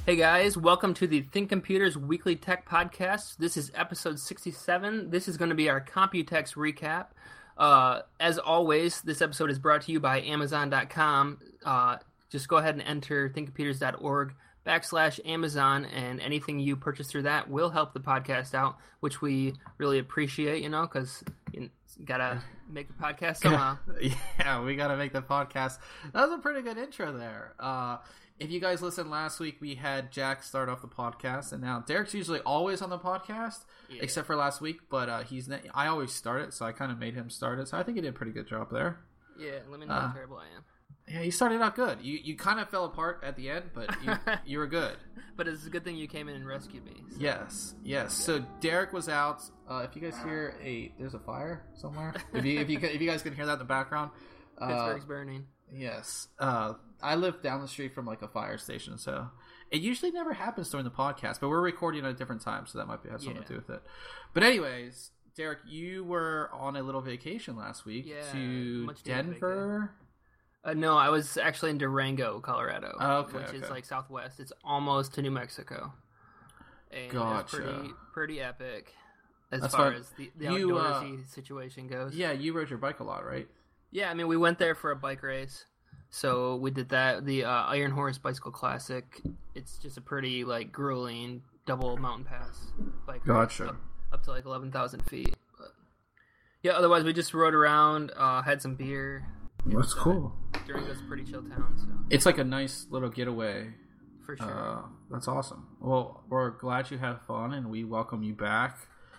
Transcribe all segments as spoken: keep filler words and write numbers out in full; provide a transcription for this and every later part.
Hey guys, welcome to the Think Computers Weekly Tech Podcast. This is episode sixty-seven. This is going to be our Computex recap. Uh, as always, this episode is brought to you by Amazon dot com. Uh, just go ahead and enter thinkcomputers.org backslash Amazon, and anything you purchase through that will help the podcast out, which we really appreciate, you know, because you gotta make the podcast somehow. Yeah, we gotta make the podcast. That was a pretty good intro there. Uh, if you guys listened last week, we had Jack start off the podcast, and now Derek's usually always on the podcast, yeah. except for last week. But uh, he's ne- I always start it, so I kind of made him start it. So I think he did a pretty good job there. Yeah, let me know uh, how terrible I am. Yeah, you started out good. You you kind of fell apart at the end, but you, you were good. But it's a good thing you came in and rescued me. So. Yes, yes. So Derek was out. Uh, if you guys hear a, there's a fire somewhere. If you if you if you guys can hear that in the background, uh, Pittsburgh's burning. Yes. Uh, I live down the street from like a fire station, so it usually never happens during the podcast. But we're recording at a different time, so that might be, have something yeah. to do with it. But anyways, Derek, you were on a little vacation last week yeah, to Denver. Uh, no, I was actually in Durango, Colorado, oh, okay, which okay. is like southwest. It's almost to New Mexico. And gotcha. It's pretty, pretty epic as That's far fun. as the, the you, outdoorsy uh, situation goes. Yeah, you rode your bike a lot, right? Yeah, I mean, we went there for a bike race. So we did that, the uh, Iron Horse Bicycle Classic. It's just a pretty, like, grueling double mountain pass bike gotcha. race up, up to, like, eleven thousand feet. But, yeah, otherwise we just rode around, uh, had some beer. That's uh, cool. Durango's a pretty chill town, so. It's like a nice little getaway. For sure. Uh, that's awesome. Well, we're glad you had fun, and we welcome you back.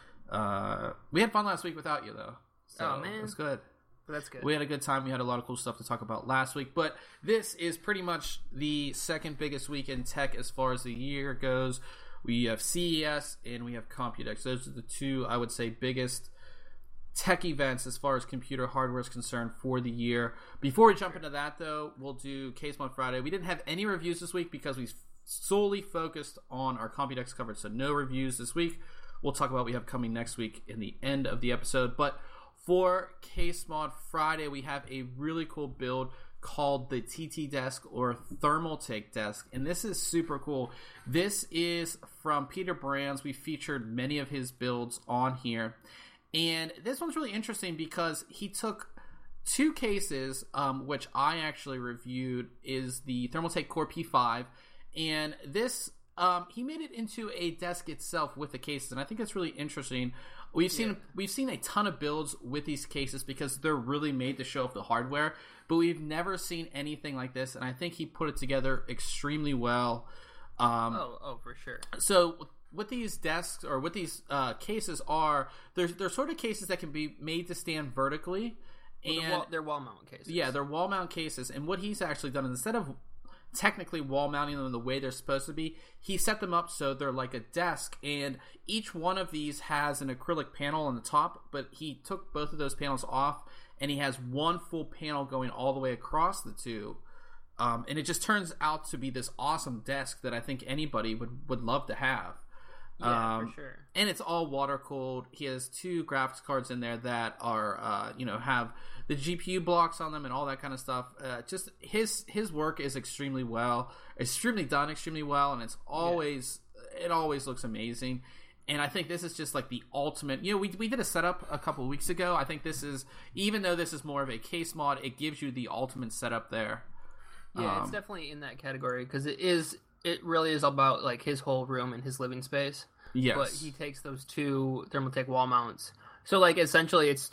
Uh, we had fun last week without you, though. So oh, man. That's good. That's good. We had a good time. We had a lot of cool stuff to talk about last week. But this is pretty much the second biggest week in tech as far as the year goes. We have C E S and we have Computex. Those are the two, I would say, biggest tech events as far as computer hardware is concerned for the year. Before we jump into that, though, we'll do Case Mod Friday. We didn't have any reviews this week because we solely focused on our Computex coverage. So no reviews this week. We'll talk about what we have coming next week in the end of the episode. But for Case Mod Friday, we have a really cool build called the T T Desk or Thermaltake Desk, and this is super cool. This is from Peter Brands. We featured many of his builds on here, and this one's really interesting because he took two cases, um, which I actually reviewed, is the Thermaltake Core P five, and this um, he made it into a desk itself with the cases, and I think it's really interesting. We've seen yeah. we've seen a ton of builds with these cases because they're really made to show off the hardware, but we've never seen anything like this, and I think he put it together extremely well. Um, oh, oh, for sure. So what these desks or what these uh, cases are, they're, they're sort of cases that can be made to stand vertically. Well, and they're, wall, they're wall mount cases. Yeah, they're wall mount cases, and what he's actually done, instead of technically wall mounting them the way they're supposed to be, he set them up so they're like a desk, and each one of these has an acrylic panel on the top, but he took both of those panels off, and he has one full panel going all the way across the two, um, and it just turns out to be this awesome desk that I think anybody would, would love to have. Yeah, um, for sure. And it's all water cooled. He has two graphics cards in there that are, uh, you know, have the G P U blocks on them and all that kind of stuff. Uh, just his his work is extremely well, extremely done, extremely well, and it's always yeah. it always looks amazing. And I think this is just like the ultimate. You know, we we did a setup a couple weeks ago. I think this is, even though this is more of a case mod, it gives you the ultimate setup there. Yeah, um, it's definitely in that category because it is. It really is about like his whole room and his living space. Yes. But he takes those two Thermaltake wall mounts. So like essentially it's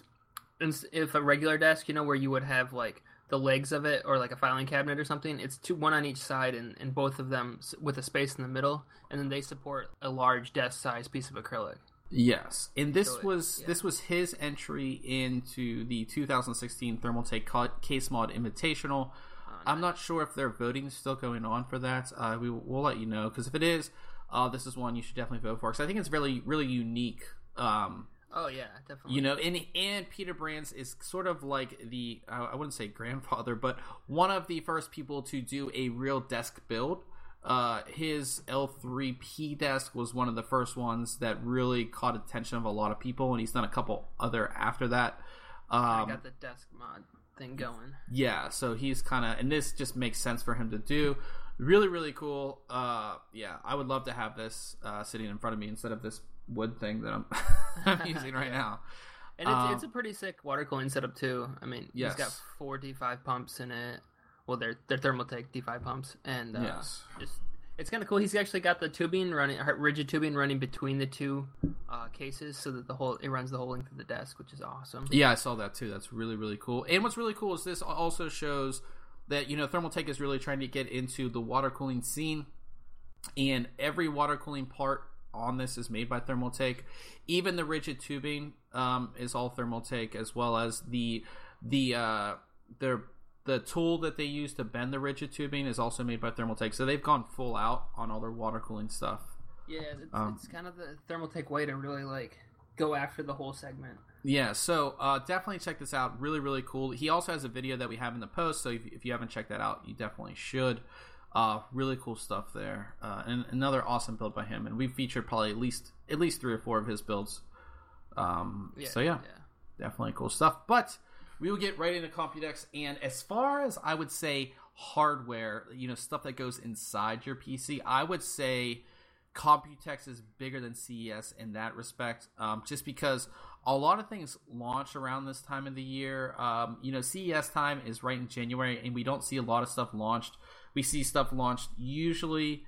if a regular desk, you know, where you would have like the legs of it or like a filing cabinet or something, it's two one on each side and, and both of them with a space in the middle, and then they support a large desk size piece of acrylic. Yes. And this so it, was yeah. this was his entry into the two thousand sixteen Thermaltake Case Mod Invitational. I'm not sure if their voting is still going on for that. Uh, we will we'll let you know, because if it is, uh, this is one you should definitely vote for, because I think it's really really unique. Um, oh yeah, definitely. You know, and and Peter Brands is sort of like the uh, I wouldn't say grandfather, but one of the first people to do a real desk build. Uh, his L three P desk was one of the first ones that really caught attention of a lot of people, and he's done a couple other after that. Um, I got the desk mod thing going. Yeah, so he's kind of, and this just makes sense for him to do. Really, really cool. Uh, yeah, I would love to have this uh, sitting in front of me instead of this wood thing that I'm, I'm using right yeah. now. And it's, um, it's a pretty sick water cooling setup too. I mean, yes. he's got four D five pumps in it. Well, they're they're Thermaltake D five pumps, and uh, yes. just it's kind of cool. He's actually got the tubing running, rigid tubing running between the two uh, cases, so that the whole it runs the whole length of the desk, which is awesome. Yeah, I saw that too. That's really, really cool. And what's really cool is this also shows that, you know, Thermaltake is really trying to get into the water cooling scene, and every water cooling part on this is made by Thermaltake. Even the rigid tubing um, is all Thermaltake, as well as the the uh, the the tool that they use to bend the rigid tubing is also made by Thermaltake. So they've gone full out on all their water cooling stuff. Yeah, it's, um, it's kind of the Thermaltake way to really like go after the whole segment. Yeah, so uh, definitely check this out. Really, really cool. He also has a video that we have in the post, so if, if you haven't checked that out, you definitely should. Uh, really cool stuff there, uh, and another awesome build by him. And we've featured probably at least at least three or four of his builds. Um, Yeah, so yeah, yeah. definitely cool stuff. But we will get right into Computex, and as far as I would say hardware, you know, stuff that goes inside your P C, I would say Computex is bigger than C E S in that respect, um, just because a lot of things launch around this time of the year. Um, you know, C E S time is right in January, and we don't see a lot of stuff launched. We see stuff launched usually,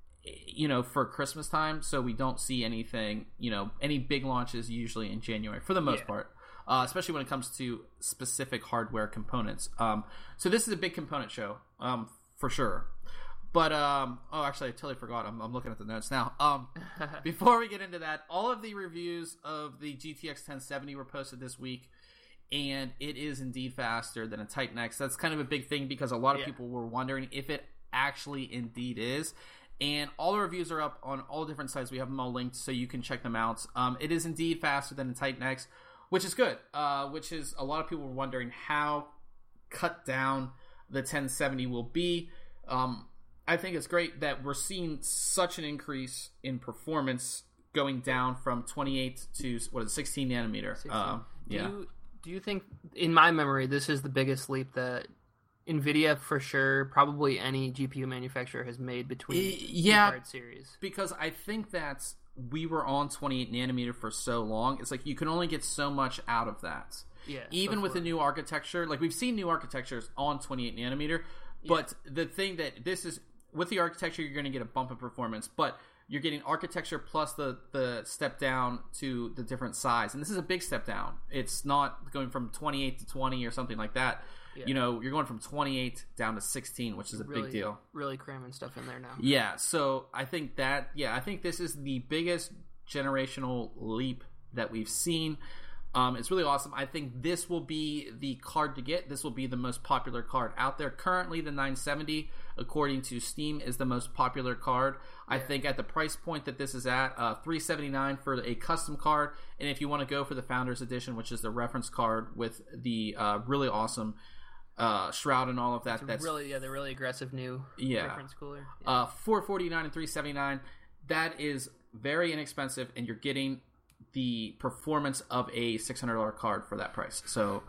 you know, for Christmas time, so we don't see anything, you know, any big launches usually in January for the most Yeah. part, uh, especially when it comes to specific hardware components. Um, so this is a big component show, um, for sure. But, um, oh, actually, I totally forgot. I'm, I'm looking at the notes now. Um, before we get into that, all of the reviews of the G T X ten seventy were posted this week, and it is indeed faster than a Titan X. That's kind of a big thing because a lot of Yeah. people were wondering if it actually indeed is. And all the reviews are up on all different sites. We have them all linked so you can check them out. Um, it is indeed faster than a Titan X, which is good. Uh, which is a lot of people were wondering how cut down the ten seventy will be. Um, I think it's great that we're seeing such an increase in performance going down from twenty-eight to what is it, sixteen nanometer. sixteen. Um, Do yeah. you, do you think, in my memory, this is the biggest leap that NVIDIA, for sure, probably any G P U manufacturer has made between E- yeah. the card series? Because I think that we were on twenty-eight nanometer for so long. It's like you can only get so much out of that. Yeah, Even with the before. new architecture, like we've seen new architectures on twenty-eight nanometer, but the thing that this is, with the architecture, you're going to get a bump in performance, but you're getting architecture plus the, the step down to the different size. And this is a big step down. It's not going from twenty-eight to twenty or something like that. Yeah. You know, you're going from twenty-eight down to sixteen, which is a really, big deal. Really cramming stuff in there now. Yeah, so I think that, yeah, I think this is the biggest generational leap that we've seen. Um, it's really awesome. I think this will be the card to get. This will be the most popular card out there. Currently, the nine seventy, according to Steam, is the most popular card. Yeah. I think at the price point that this is at, uh, three seventy-nine for a custom card. And if you want to go for the Founders Edition, which is the reference card with the uh, really awesome uh, shroud and all of that, It's that's really, yeah, the really aggressive new Yeah. reference cooler. Yeah. uh, four forty-nine and three seventy-nine. That is very inexpensive, and you're getting the performance of a six hundred dollars card for that price. So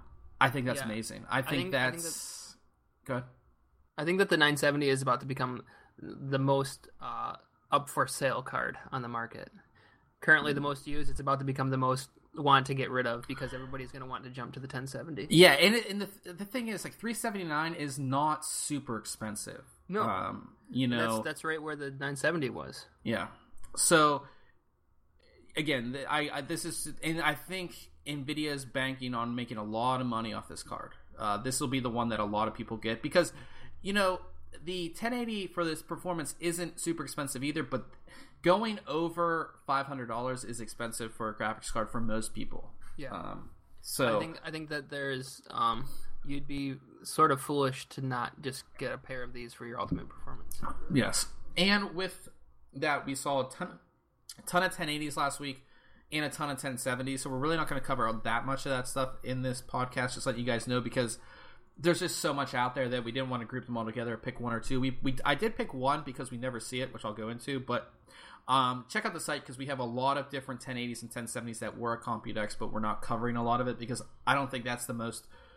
I think that's Yeah. amazing. I think, think- I think that's... Go ahead. I think that the nine seventy is about to become the most uh, up for sale card on the market. Currently, the most used. It's about to become the most want to get rid of because everybody's going to want to jump to the ten seventy. Yeah, and, it, and the, the thing is, like, three seventy-nine is not super expensive. No. Um, you know... That's, that's right where the nine seventy was. Yeah. So... Again, I, I this is, and I think NVIDIA is banking on making a lot of money off this card. Uh, this will be the one that a lot of people get because, you know, the ten eighty for this performance isn't super expensive either, but going over five hundred dollars is expensive for a graphics card for most people. Yeah. Um, so I think I think that there's um, you'd be sort of foolish to not just get a pair of these for your ultimate performance. Yes, and with that, we saw a ton. A ton of ten eighties last week and a ton of ten seventies, so we're really not going to cover that much of that stuff in this podcast, just let you guys know, because there's just so much out there that we didn't want to group them all together, pick one or two. We, we I did pick one because we never see it, which I'll go into, but um, check out the site because we have a lot of different ten eighties and ten seventies that were a Computex, but we're not covering a lot of it because I don't think that's the most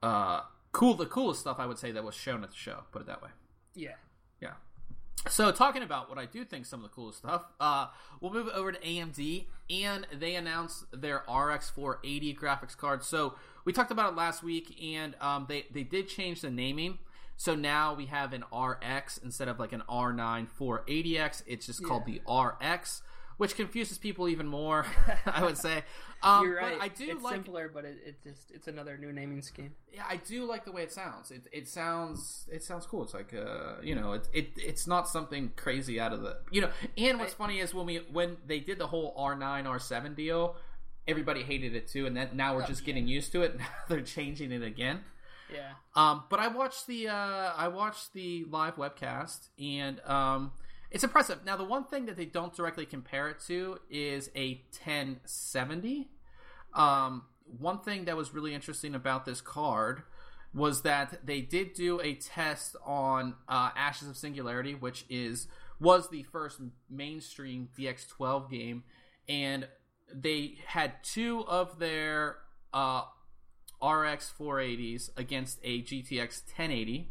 uh, cool. The coolest stuff I would say that was shown at the show. Put it that way. Yeah. Yeah. So talking about what I do think some of the coolest stuff, uh, we'll move over to A M D, and they announced their R X four eighty graphics card. So we talked about it last week, and um, they they did change the naming. So now we have an R X instead of like an R nine four eighty X. It's just called yeah. the R X, which confuses people even more. I would say. Um, You're right. But I do it's like, simpler, but it, it just it's another new naming scheme. Yeah, I do like the way it sounds. It it sounds it sounds cool. It's like uh you know it, it it's not something crazy out of the you know. And what's I, funny is when we when they did the whole R nine R seven deal, everybody hated it too, and then now we're oh, just yeah. getting used to it. Now they're changing it again. Yeah. Um, but I watched the uh, I watched the live webcast, and um, it's impressive. Now, the one thing that they don't directly compare it to is a ten seventy. Um, one thing that was really interesting about this card was that they did do a test on uh, Ashes of Singularity, which is was the first mainstream D X twelve game, and they had two of their uh, R X four eighties against a G T X ten eighty,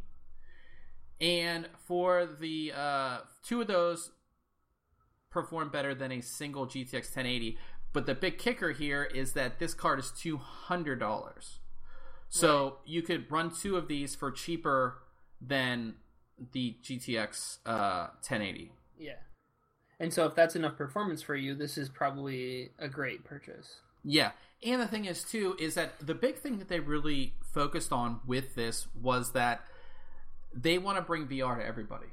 and for the uh, two of those performed better than a single G T X ten eighty. But the big kicker here is that this card is two hundred dollars. So right. you could run two of these for cheaper than the G T X uh, ten eighty. Yeah. And so if that's enough performance for you, this is probably a great purchase. Yeah. And the thing is, too, is that the big thing that they really focused on with this was that they want to bring V R to everybody.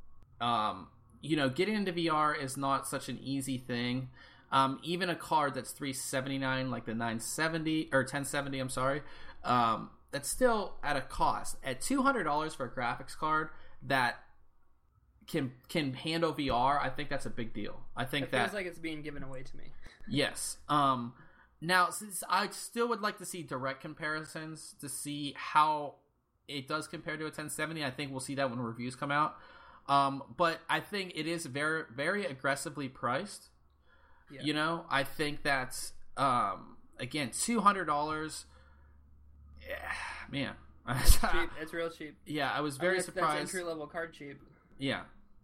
Um, you know, getting into V R is not such an easy thing. Um, even a card that's three seventy-nine, like the nine seventy or ten seventy, I'm sorry, um, that's still at a cost. At two hundred dollars for a graphics card that can can handle V R, I think that's a big deal. I think it that feels like it's being given away to me. Yes. Um, now, since I still would like to see direct comparisons to see how it does compare to a ten seventy. I think we'll see that when reviews come out. Um, but I think it is very, very aggressively priced. Yeah. You know, I think that's, um, again, two hundred dollars. Yeah, man. It's cheap. It's real cheap. Yeah, I was very I mean, that's, surprised. That's entry-level card cheap. Yeah.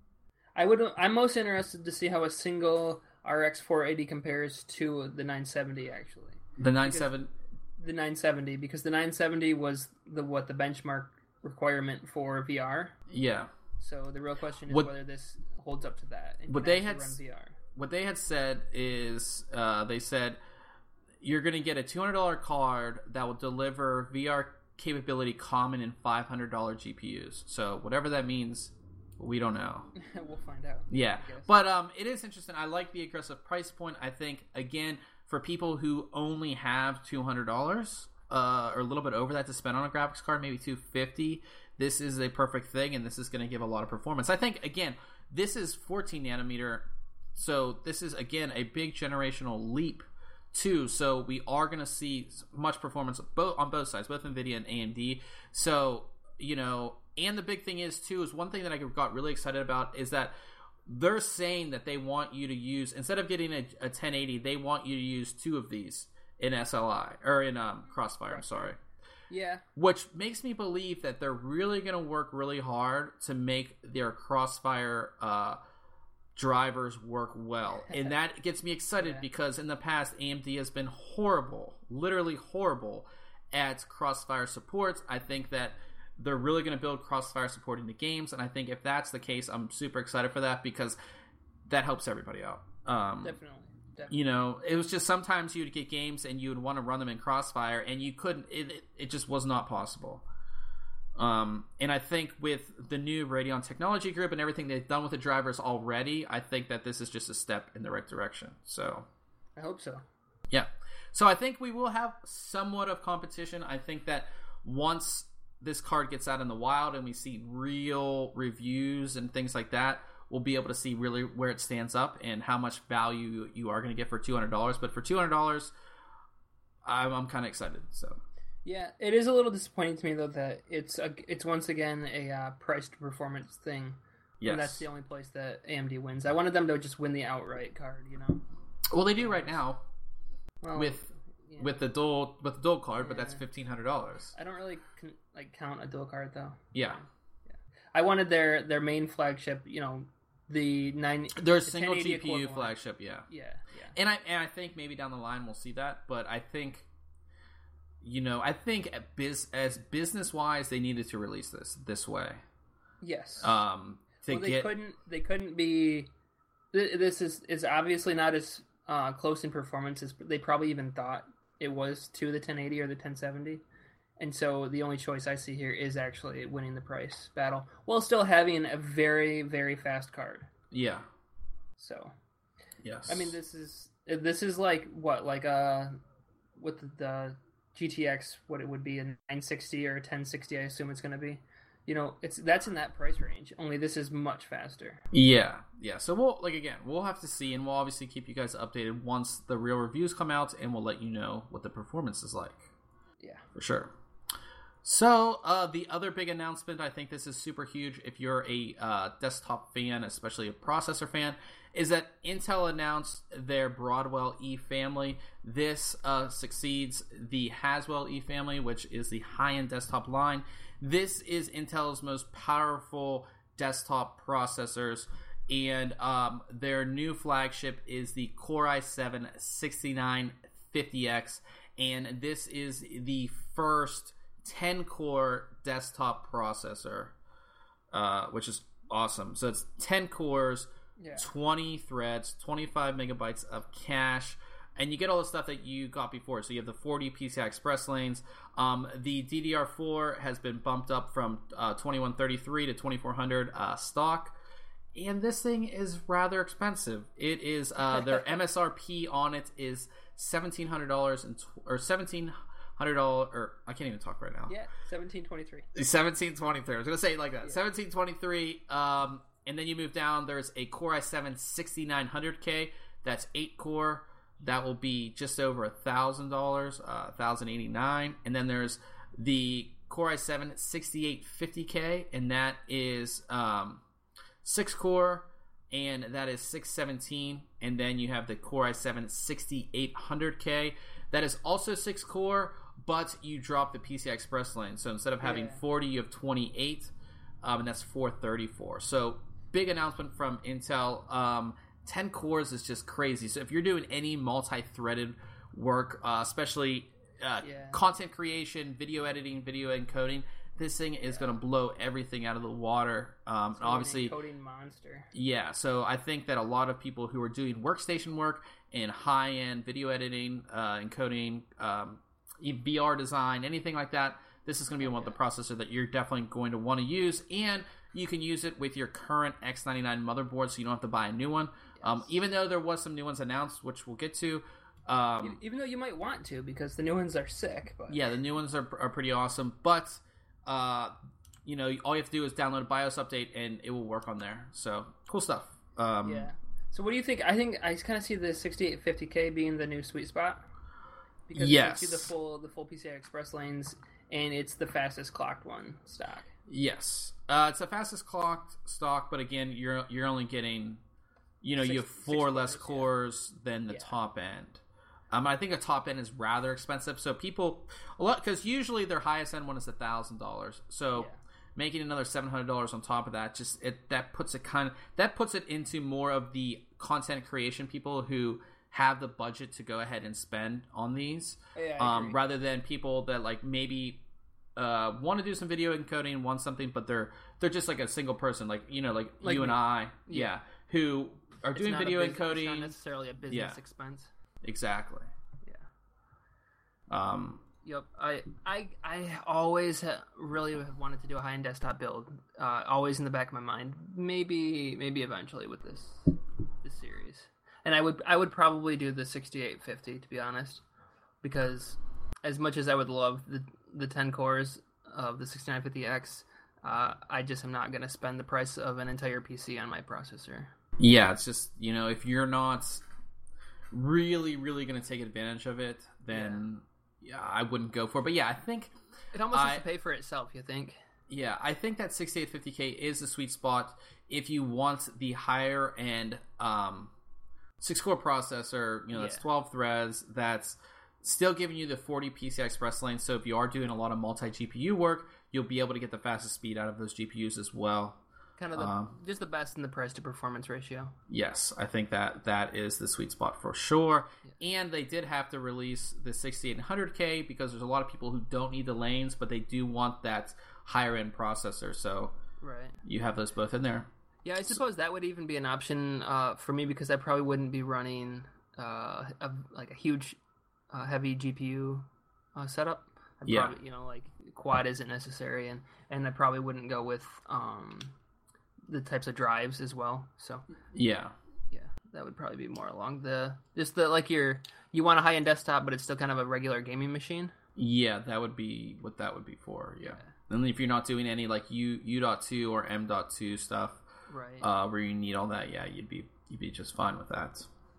I would. I'm most interested to see how a single R X four eighty compares to the nine seventy, actually. The nine seventy? The nine seventy, because the nine seventy was the what the benchmark requirement for V R. Yeah. So the real question is what, whether this holds up to that. And what can they had run V R. What they had said is, uh, they said you're going to get a two hundred dollars card that will deliver V R capability common in five hundred dollars G P Us. So whatever that means, we don't know. We'll find out. Yeah, but um, it is interesting. I like the aggressive price point. I think, again, for people who only have two hundred dollars uh, or a little bit over that to spend on a graphics card, maybe two hundred fifty dollars, this is a perfect thing, and this is going to give a lot of performance. I think, again, this is fourteen nanometer. So this is, again, a big generational leap, too. So we are going to see much performance both on both sides, both NVIDIA and A M D. So, you know, and the big thing is, too, is one thing that I got really excited about is that they're saying that they want you to use, instead of getting a, a ten eighty, they want you to use two of these in S L I, or in um, Crossfire, I'm sorry. Yeah. Which makes me believe that they're really going to work really hard to make their Crossfire uh drivers work well, and that gets me excited yeah. because in the past A M D has been horrible, literally horrible at Crossfire supports. I think that they're really going to build Crossfire support into games, and I think if that's the case, I'm super excited for that because that helps everybody out. Um, definitely, definitely. You know, it was just sometimes you would get games and you would want to run them in Crossfire, and you couldn't. It, it, it just was not possible. Um, and I think with the new Radeon Technology Group and everything they've done with the drivers already, I think that this is just a step in the right direction. So, I hope so. Yeah. So I think we will have somewhat of competition. I think that once this card gets out in the wild and we see real reviews and things like that, we'll be able to see really where it stands up and how much value you are going to get for two hundred dollars. But for two hundred dollars, I'm, I'm kind of excited. So. Yeah, it is a little disappointing to me though that it's a, it's once again a uh, price to performance thing. Yes, and that's the only place that A M D wins. I wanted them to just win the outright card, you know. Well, they do right now. Well, with yeah. with the dual with the dual card, yeah. but that's fifteen hundred dollars. I don't really con- like count a dual card though. Yeah. yeah, I wanted their their main flagship. You know, the nine. Their the single G P U equivalent. flagship. Yeah. Yeah, yeah. And I and I think maybe down the line we'll see that, but I think. You know, I think at biz, as business wise, they needed to release this this way. Yes. Um, to well, they get couldn't. They couldn't be. This is is obviously not as uh, close in performance as they probably even thought it was to the ten eighty or the ten seventy, and so the only choice I see here is actually winning the price battle while still having a very very fast card. Yeah. So. Yes. I mean, this is this is like what like uh with the. the G T X, what it would be a nine sixty or a ten sixty, I assume it's going to be. You know, it's that's in that price range. Only this is much faster. Yeah, yeah. So we'll like again, we'll have to see, and we'll obviously keep you guys updated once the real reviews come out, and we'll let you know what the performance is like. Yeah, for sure. So uh, the other big announcement, I think this is super huge if you're a uh, desktop fan, especially a processor fan, is that Intel announced their Broadwell E family. This uh, succeeds the Haswell E family, which is the high-end desktop line. This is Intel's most powerful desktop processors, and um, their new flagship is the Core i seven sixty-nine fifty X, and this is the first ten-core desktop processor, uh, which is awesome. So it's ten cores, yeah. twenty threads, twenty-five megabytes of cache, and you get all the stuff that you got before. So you have the forty P C I Express lanes. Um, the D D R four has been bumped up from uh, twenty-one thirty-three to twenty-four hundred uh, stock. And this thing is rather expensive. It is uh, their M S R P on it is seventeen hundred dollars and tw- or seventeen hundred dollars, or I can't even talk right now. Yeah, seventeen twenty-three. seventeen twenty-three. I was gonna say it like that. Yeah. seventeen twenty-three. Um, and then you move down. There's a Core i seven sixty-nine hundred K. That's eight core. That will be just over a thousand dollars, uh, thousand eighty-nine. And then there's the Core i seven sixty-eight fifty K, and that is um, six core, and that is six seventeen. And then you have the Core i seven sixty-eight hundred K. That is also six core, but you drop the P C I Express lane. So instead of having yeah. forty, you have twenty-eight, um, and that's four thirty-four. So big announcement from Intel. Um, ten cores is just crazy. So if you're doing any multi-threaded work, uh, especially uh, yeah. content creation, video editing, video encoding, this thing is yeah. going to blow everything out of the water. Um, it's obviously, an encoding monster. Yeah, so I think that a lot of people who are doing workstation work and high-end video editing, uh, encoding, um, V R design, anything like that, this is going to be one of the processor that you're definitely going to want to use, and you can use it with your current X ninety-nine motherboard, so you don't have to buy a new one. Yes. Um, even though there was some new ones announced, which we'll get to. Um, even though you might want to, because the new ones are sick. But. Yeah, the new ones are, are pretty awesome, but uh, you know, all you have to do is download a BIOS update, and it will work on there. So cool stuff. Um, yeah. So what do you think? I think I kind of see the sixty-eight fifty K being the new sweet spot. Because yes. you see the full the full P C I Express lanes, and it's the fastest clocked one stock. Yes, uh, it's the fastest clocked stock, but again, you're you're only getting, you know, six, you have four less cores, yeah. than the yeah. top end. Um, I think the top end is rather expensive, so people a lot because usually their highest end one is a thousand dollars. So yeah. making another seven hundred dollars on top of that, just it that puts it kind of that puts it into more of the content creation people who have the budget to go ahead and spend on these, yeah, um, rather than people that like maybe. Uh, want to do some video encoding, want something, but they're they're just like a single person, like you know, like, like you me. and I, yeah, yeah who are it's doing video business, encoding. It's not necessarily a business yeah. expense. Exactly. Yeah. Um. Yep. I I I always ha- really have wanted to do a high-end desktop build. Uh, always in the back of my mind. Maybe maybe eventually with this this series, and I would I would probably do the sixty-eight fifty to be honest, because as much as I would love the the ten cores of the sixty-nine fifty X, uh, I just am not going to spend the price of an entire P C on my processor. Yeah, it's just, you know, if you're not really, really going to take advantage of it, then yeah. yeah, I wouldn't go for it. But yeah, I think... It almost I, has to pay for itself, you think? Yeah, I think that sixty-eight fifty K is the sweet spot if you want the higher end um, six-core processor, you know, that's yeah. twelve threads, that's still giving you the forty P C I Express lanes. So if you are doing a lot of multi-G P U work, you'll be able to get the fastest speed out of those G P Us as well. Kind of the, um, just the best in the price to performance ratio. Yes, I think that that is the sweet spot for sure. Yeah. And they did have to release the sixty-eight hundred K because there's a lot of people who don't need the lanes, but they do want that higher end processor. So right. you have those both in there. Yeah, I suppose so, that would even be an option uh, for me because I probably wouldn't be running uh, a, like a huge, uh, heavy G P U uh, setup. I'd yeah. probably, you know, like quad isn't necessary, and, and I probably wouldn't go with um, the types of drives as well. So yeah, yeah, that would probably be more along the just the like your you want a high end desktop, but it's still kind of a regular gaming machine. Yeah, that would be what that would be for. Yeah, yeah. And if you're not doing any like U U dot two or M dot two stuff, right, uh, where you need all that, yeah, you'd be you'd be just fine with that.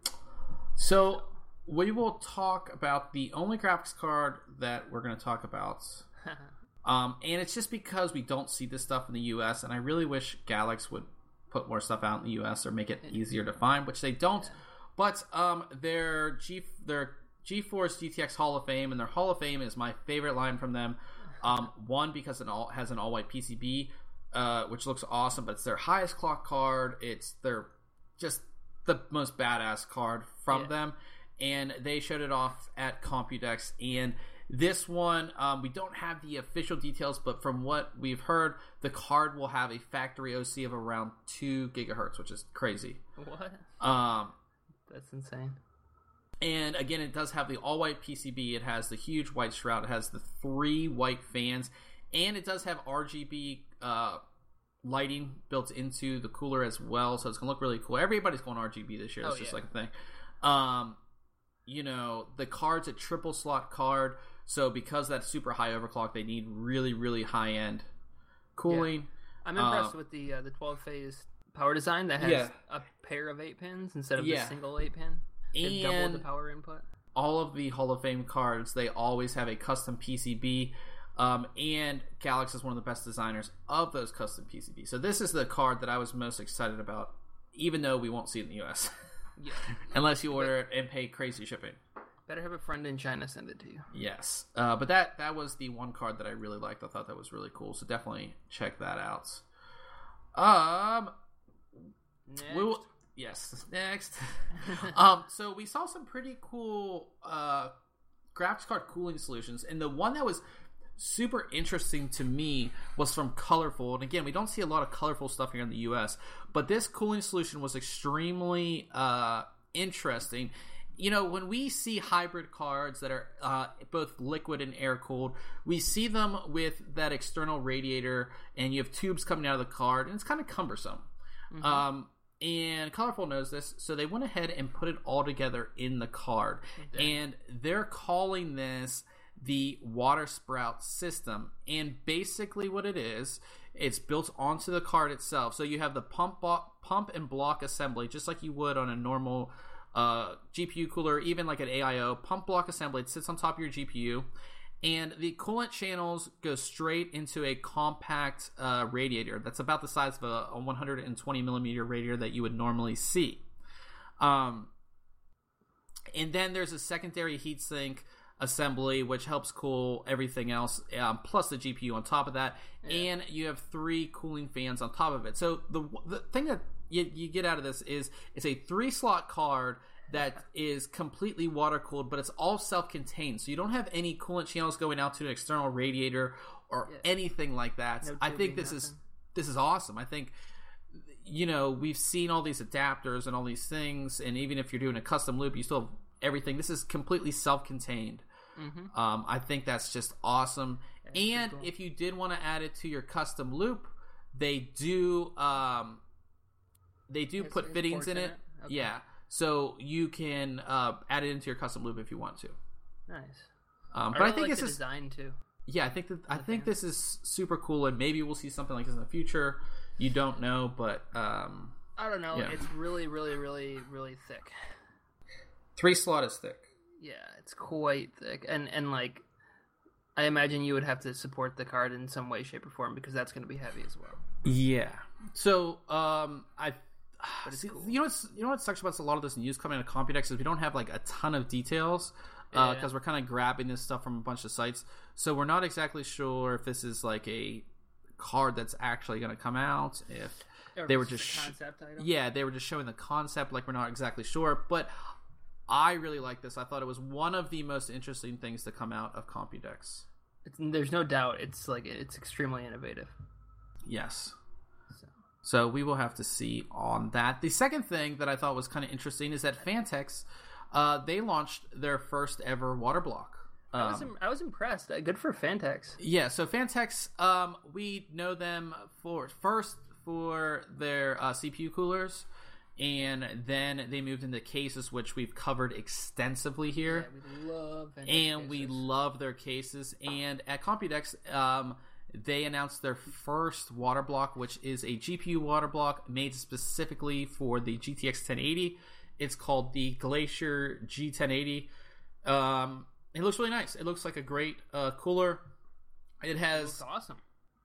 So we will talk about the only graphics card that we're going to talk about. Um, and it's just because we don't see this stuff in the U S, and I really wish Galax would put more stuff out in the U S or make it easier to find, which they don't. Yeah. But um, their G their GeForce G T X Hall of Fame, and their Hall of Fame is my favorite line from them. Um, one, because it all has an all-white P C B, uh, which looks awesome, but it's their highest clock card. It's their just the most badass card from yeah. them, and they showed it off at Computex, and this one, um, we don't have the official details, but from what we've heard, the card will have a factory O C of around two gigahertz, which is crazy. What? Um, That's insane. And again, it does have the all-white P C B. It has the huge white shroud. It has the three white fans, and it does have R G B uh, lighting built into the cooler as well, so it's going to look really cool. Everybody's going R G B this year. It's oh, just yeah. like a thing. Um, you know, the card's a triple slot card. So because that's super high overclock, they need really, really high end cooling. Yeah. I'm impressed uh, with the uh, the twelve phase power design that has yeah. a pair of eight pins instead of yeah. the single eight pin. They've doubled the power input. All of the Hall of Fame cards, they always have a custom P C B. Um, and Galax is one of the best designers of those custom P C Bs. So this is the card that I was most excited about, even though we won't see it in the U S. Yeah. Unless you order it and pay crazy shipping. Better have a friend in China send it to you. Yes. Uh, but that, that was the one card that I really liked. I thought that was really cool. So definitely check that out. Um, Next. We'll, yes. Next. um, so we saw some pretty cool uh, graphics card cooling solutions. And the one that was super interesting to me was from Colorful. And again, we don't see a lot of Colorful stuff here in the U S. But this cooling solution was extremely uh, interesting. You know, when we see hybrid cards that are uh, both liquid and air cooled, we see them with that external radiator, and you have tubes coming out of the card, and it's kind of cumbersome. Mm-hmm. Um, and Colorful knows this, so they went ahead and put it all together in the card. Okay. And they're calling this the water sprout system. And basically what it is, it's built onto the card itself. So you have the pump, bo- pump and block assembly, just like you would on a normal Uh, G P U cooler, even like an A I O pump block assembly. It sits on top of your G P U, and the coolant channels go straight into a compact uh, radiator that's about the size of a, a one hundred twenty millimeter radiator that you would normally see. Um, and then there's a secondary heatsink assembly which helps cool everything else, um, plus the G P U on top of that, yeah. And you have three cooling fans on top of it. So the the thing that You, you get out of this is it's a three slot card that is completely water cooled, but it's all self-contained, so you don't have any coolant channels going out to an external radiator or yeah. anything like that. No I think this nothing. is this is awesome. I think, you know, we've seen all these adapters and all these things, and even if you're doing a custom loop, you still have everything. This is completely self-contained. Mm-hmm. Um, I think that's just awesome. That's and cool. If you did want to add it to your custom loop, they do. Um, They do it's, put fittings in it. it. Okay. Yeah. So you can uh, add it into your custom loop if you want to. Nice. Um, but I, really I think like this is design too. Yeah, I think that I think this is super cool, and maybe we'll see something like this in the future. You don't know, but um, I don't know. Yeah. It's really, really, really, really thick. Three slot is thick. Yeah, it's quite thick, and and like I imagine you would have to support the card in some way, shape, or form because that's going to be heavy as well. Yeah. So um, I. See, cool. You know what's you know what sucks about a lot of this news coming out of Computex is we don't have like a ton of details because uh, yeah. we're kind of grabbing this stuff from a bunch of sites. So we're not exactly sure if this is like a card that's actually going to come out. If or they were just a concept item. yeah, they were just showing the concept. Like we're not exactly sure, but I really like this. I thought it was one of the most interesting things to come out of Computex. It's, there's no doubt. It's like it's extremely innovative. Yes. So. so we will have to see on that. The second thing that I thought was kind of interesting is that Fantex, uh, they launched their first ever water block. Um, I was I was impressed. Uh, good for Fantex. Yeah. So Fantex, um, we know them for first for their uh, C P U coolers. And then they moved into cases, which we've covered extensively here. Yeah, we love Fantex and cases. we love their cases. And at Computex, um, they announced their first water block, which is a G P U water block made specifically for the G T X ten eighty. It's called the Glacier G ten eighty. Um, it looks really nice. It looks like a great uh, cooler. It has it looks awesome.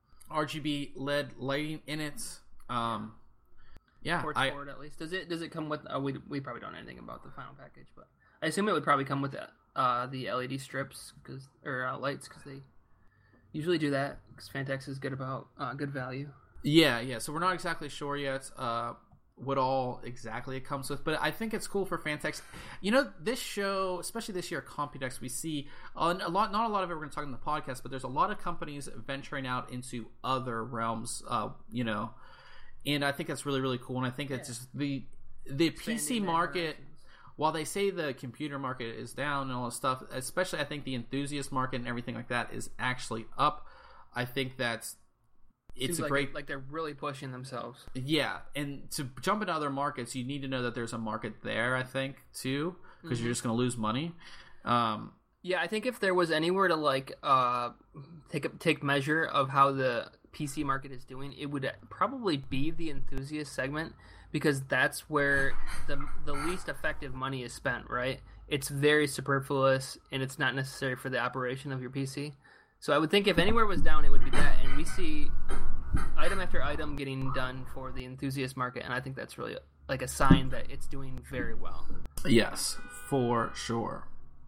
R G B L E D lighting in it. Um, Yeah, ports I, for it at least. Does it does it come with? Uh, we we probably don't know anything about the final package, but I assume it would probably come with the, uh, the L E D strips because or uh, lights because they usually do that. Because Fantex is good about uh, good value. Yeah, yeah. So we're not exactly sure yet uh, what all exactly it comes with, but I think it's cool for Fantex. You know, this show, especially this year at Computex, we see uh, a lot. Not a lot of it we're going to talk in the podcast, but there's a lot of companies venturing out into other realms. Uh, you know. And I think that's really, really cool. And I think it's yeah. just the the Expanding P C market, while they say the computer market is down and all this stuff, especially I think the enthusiast market and everything like that is actually up. I think that's it's Seems a like, great like they're really pushing themselves. Yeah, and to jump into other markets, you need to know that there's a market there. I think too, because mm-hmm. you're just going to lose money. Um, yeah, I think if there was anywhere to like uh, take a, take measure of how the P C market is doing, it would probably be the enthusiast segment because that's where the the least effective money is spent, right? It's very superfluous and it's not necessary for the operation of your P C. So I would think if anywhere was down, it would be that. And we see item after item getting done for the enthusiast market, and I think that's really like a sign that it's doing very well. Yes, for sure.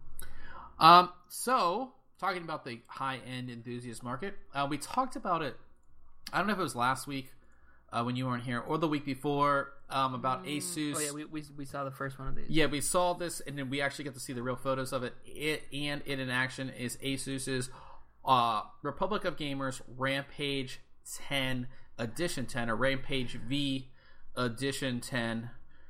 Um, so talking about the high-end enthusiast market, uh, we talked about it. I don't know if it was last week uh, when you weren't here or the week before um, about mm, Asus. Oh yeah, we, we we saw the first one of these. Yeah, we saw this, and then we actually get to see the real photos of it. It and it in action is Asus's uh, Republic of Gamers Rampage ten Edition ten, or Rampage V Edition ten,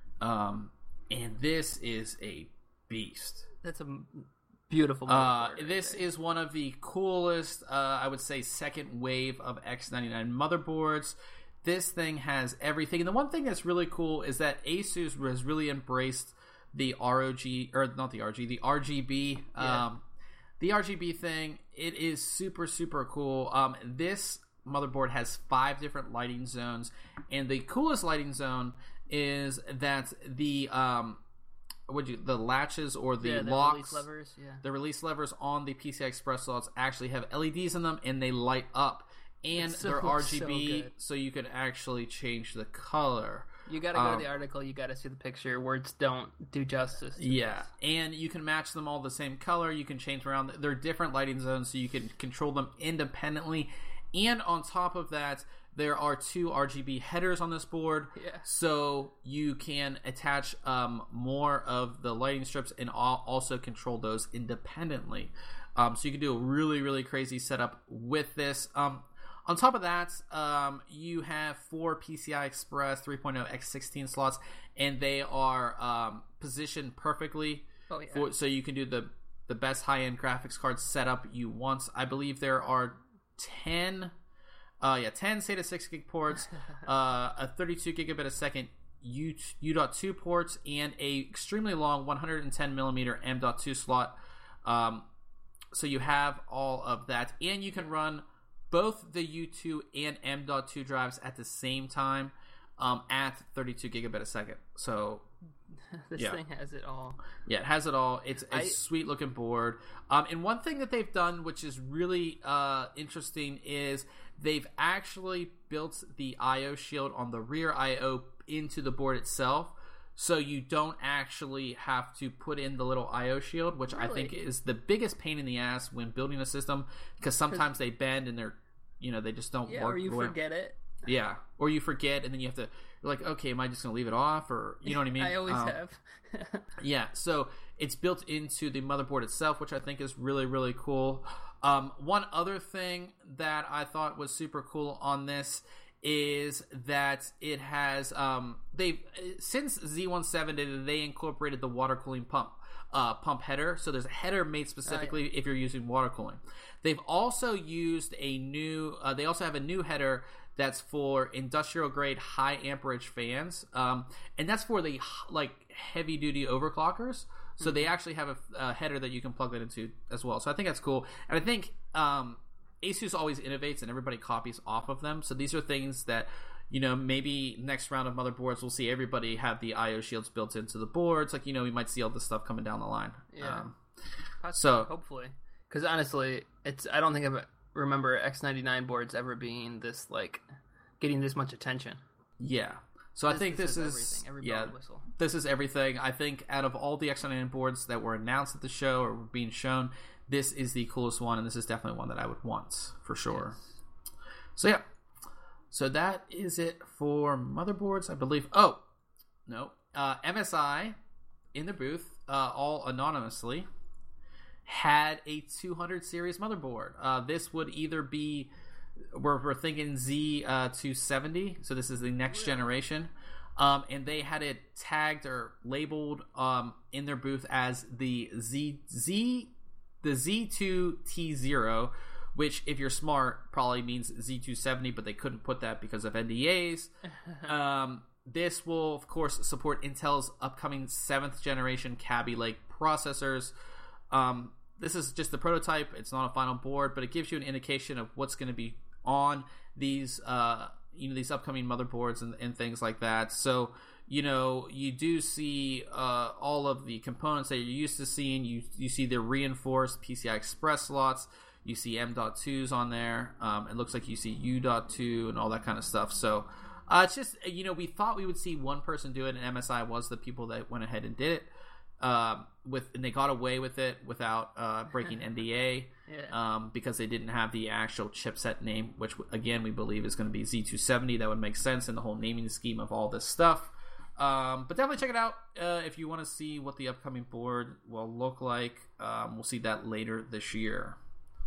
um, and this is a beast. That's a beautiful. Uh, this is one of the coolest, uh, I would say, second wave of X ninety-nine motherboards. This thing has everything. And the one thing that's really cool is that Asus has really embraced the R O G, or not the R G, the R G B. Yeah. Um, the R G B thing, it is super, super cool. Um, this motherboard has five different lighting zones. And the coolest lighting zone is that the... Um, Would you the latches or the, yeah, the locks, release levers, yeah. the release levers on the P C I Express slots actually have L E Ds in them, and they light up, and so, they're R G B, so, so you can actually change the color. You got to go um, to the article. You got to see the picture. Words don't do justice. To yeah, this. And you can match them all the same color. You can change around. They're different lighting zones, so you can control them independently. And on top of that, there are two R G B headers on this board, yeah. so you can attach um, more of the lighting strips and also control those independently. Um, so you can do a really, really crazy setup with this. Um, on top of that, um, you have four P C I Express three point oh by sixteen slots, and they are um, positioned perfectly. Oh, yeah. for, so you can do the, the best high-end graphics card setup you want. I believe there are ten... Uh, yeah, ten SATA six gig ports, uh, a thirty-two gigabit a second U U.two ports, and a extremely long one hundred ten millimeter M dot two slot. Um, so you have all of that, and you can run both the U two and M dot two drives at the same time um, at thirty-two gigabit a second. So this yeah. thing has it all. Yeah, it has it all. It's a I, sweet looking board. Um, and one thing that they've done, which is really uh, interesting, is they've actually built the I O shield on the rear I O into the board itself. so you don't actually have to put in the little I O shield, which really? I think is the biggest pain in the ass when building a system, because sometimes they bend and they're, you know, they just don't yeah, work. Or you forget it. Yeah, or you forget, and then you have to, you're like, okay, am I just going to leave it off, or, you know what I mean? I always um, have. Yeah, so it's built into the motherboard itself, which I think is really, really cool. Um, one other thing that I thought was super cool on this is that it has, um, they since Z seventeen, they incorporated the water cooling pump. Uh, pump header, so there's a header made specifically oh, yeah. if you're using water cooling. They've also used a new, uh, they also have a new header that's for industrial grade high amperage fans, um, and that's for the like heavy duty overclockers. So mm-hmm. they actually have a, a header that you can plug that into as well. So I think that's cool, and I think um, ASUS always innovates and everybody copies off of them. So these are things that, you know, maybe next round of motherboards we'll see everybody have the I O shields built into the boards. Like, you know, we might see all this stuff coming down the line. Yeah. Um, so hopefully, because honestly, it's I don't think I remember X ninety-nine boards ever being this like getting this much attention. Yeah. So this, I think this, this is, is everything. Every yeah, whistle. This is everything. I think out of all the X ninety-nine boards that were announced at the show or were being shown, this is the coolest one, and this is definitely one that I would want for sure. Yes. So yeah. So that is it for motherboards, I believe. Oh, no. Uh, M S I in the booth, uh, all anonymously, had a two hundred series motherboard. Uh, this would either be, we're, we're thinking Z two seventy, so this is the next generation. Um, and they had it tagged or labeled um, in their booth as the Z, Z, the Z two T zero, which, if you're smart, probably means Z two seventy, but they couldn't put that because of N D As. um, this will, of course, support Intel's upcoming seventh generation Kaby Lake processors. Um, this is just the prototype. It's not a final board, but it gives you an indication of what's going to be on these, uh, you know, these upcoming motherboards and, and things like that. So, you know, you do see uh, all of the components that you're used to seeing. You you see the reinforced P C I Express slots. You see M dot twos on there. Um, it looks like you see U dot two and all that kind of stuff. So uh, it's just, you know, we thought we would see one person do it, and M S I was the people that went ahead and did it. Um, with and they got away with it without uh, breaking N D A yeah. um, because they didn't have the actual chipset name, which again we believe is going to be Z two seventy. That would make sense in the whole naming scheme of all this stuff. Um, but definitely check it out uh, if you want to see what the upcoming board will look like. Um, we'll see that later this year.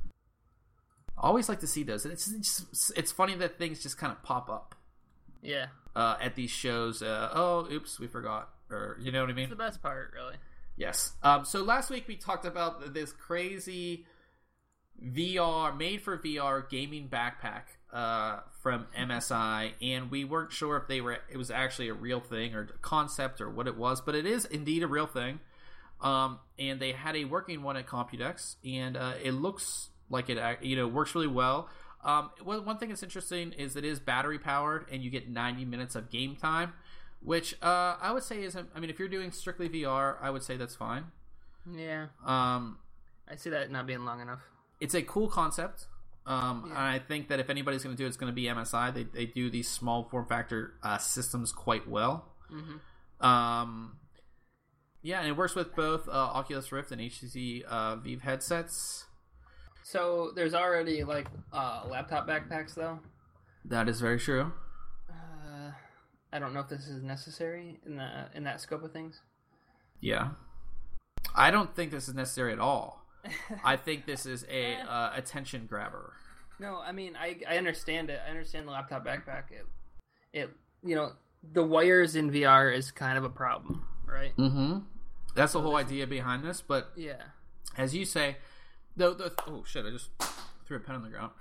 I always like to see those. It's it's, it's funny that things just kind of pop up. Yeah. Uh, at these shows. Uh, oh, oops, we forgot. Or you know what I mean? It's the best part, really. Yes. Um, so last week we talked about this crazy V R, made for V R gaming backpack uh, from M S I, and we weren't sure if they were it was actually a real thing or a concept or what it was, but it is indeed a real thing. Um, and they had a working one at Computex, and uh, it looks like it you know works really well. Um, one thing that's interesting is it is battery powered, and you get ninety minutes of game time, which uh, I would say is, I mean, if you're doing strictly V R, I would say that's fine. Yeah. Um, I see that not being long enough. It's a cool concept. Um, yeah. And I think that if anybody's going to do it, it's going to be M S I. They they do these small form factor uh, systems quite well. Mm-hmm. Um, yeah, and it works with both uh, Oculus Rift and H T C uh, Vive headsets. So there's already like uh, laptop backpacks, though. That is very true. Uh, I don't know if this is necessary in the in that scope of things. Yeah, I don't think this is necessary at all. I think this is a uh, attention grabber. No, I mean I I understand it. I understand the laptop backpack. It it you know the wires in V R is kind of a problem, right? Mm-hmm. That's so the whole this idea is... behind this. But yeah, as you say. The, the, oh shit! I just threw a pen on the ground.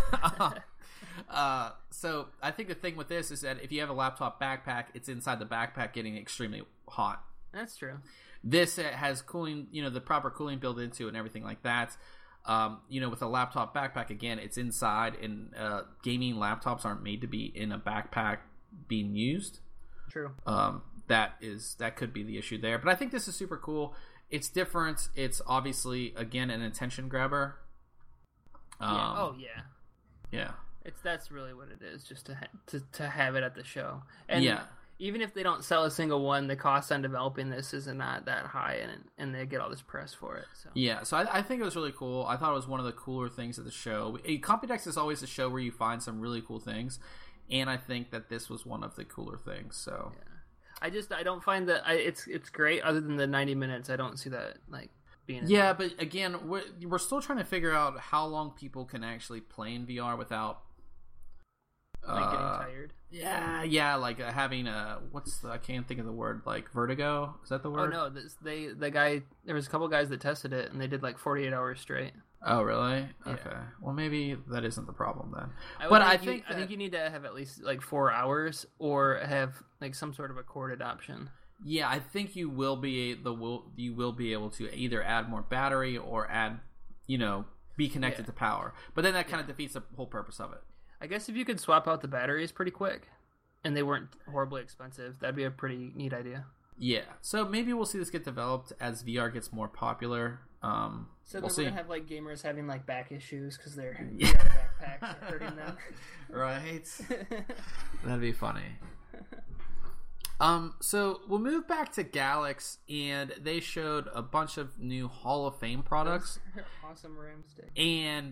uh, so I think the thing with this is that if you have a laptop backpack, it's inside the backpack getting extremely hot. That's true. This has cooling, you know, the proper cooling built into it and everything like that. Um, you know, with a laptop backpack, again, it's inside, and uh, gaming laptops aren't made to be in a backpack being used. True. Um, that is that could be the issue there, but I think this is super cool. It's different. It's obviously, again, an attention grabber. Um, yeah. Oh, yeah. Yeah. It's that's really what it is, just to ha- to to have it at the show. And yeah. even if they don't sell a single one, the cost on developing this is not that high, and and they get all this press for it. So yeah, so I, I think it was really cool. I thought it was one of the cooler things of the show. Computex is always a show where you find some really cool things, and I think that this was one of the cooler things. So yeah. I just I don't find that I, it's it's great. Other than the ninety minutes, I don't see that like being. Yeah, but again, we're, we're still trying to figure out how long people can actually play in V R without. Like getting uh, tired. Yeah, yeah, like uh, having a what's the, I can't think of the word, like vertigo. Is that the word? Oh no, this, they the guy there was a couple guys that tested it and they did like forty-eight hours straight. Oh really? Yeah. Okay. Well, maybe that isn't the problem then. I but think I you, think I that, think you need to have at least like four hours or have like some sort of a corded option. yeah, I think you will be the will you will be able to either add more battery or add, you know, be connected Yeah. to power. But then that kind of defeats the whole purpose of it. I guess if you could swap out the batteries pretty quick, and they weren't horribly expensive, that'd be a pretty neat idea. Yeah, so maybe we'll see this get developed as V R gets more popular. Um, So we'll then see. we're gonna have like gamers having like back issues because their Yeah. V R backpacks are hurting them. Right? That'd be funny. Um, so we'll move back to Galax, and they showed a bunch of new Hall of Fame products. Those are awesome RAM sticks. And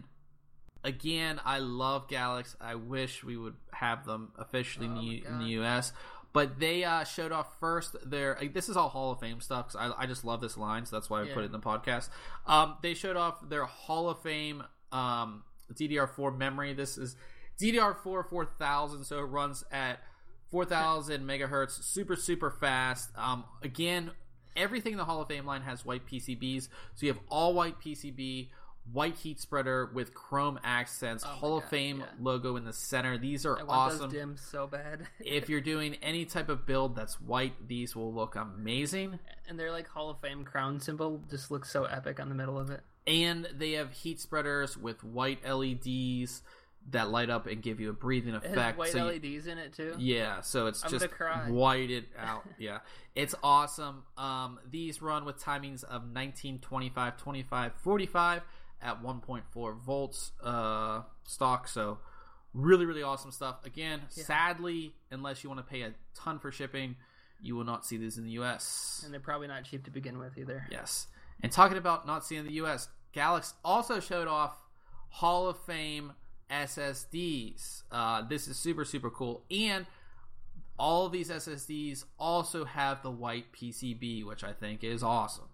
again, I love Galax. I wish we would have them officially in, Oh the, my U- in the God. U S. But they uh, showed off first their. Like, this is all Hall of Fame stuff because I, I just love this line, so that's why I Yeah. put it in the podcast. Um, they showed off their Hall of Fame um, D D R four memory. This is D D R four four thousand, so it runs at four thousand megahertz, super super fast. Um, again, everything in the Hall of Fame line has white P C Bs, so you have all white P C B. White heat spreader with chrome accents, Oh my Hall of God, Fame yeah. logo in the center. These are I want awesome. those dims so bad. If you're doing any type of build that's white, these will look amazing. And their like Hall of Fame crown symbol just looks so epic on the middle of it. And they have heat spreaders with white L E Ds that light up and give you a breathing It has effect. white so you- L E Ds in it too. Yeah, so it's I'm just gonna cry. whited out. Yeah, it's awesome. Um, these run with timings of nineteen, twenty-five, twenty-five, forty-five at one point four volts uh, stock. So really, really awesome stuff. Again, Yeah. sadly, unless you want to pay a ton for shipping, you will not see these in the U S. And they're probably not cheap to begin with either. Yes. And talking about not seeing the U S, Galax also showed off Hall of Fame S S Ds. Uh, this is super, super cool. And all of these S S Ds also have the white P C B, which I think is awesome.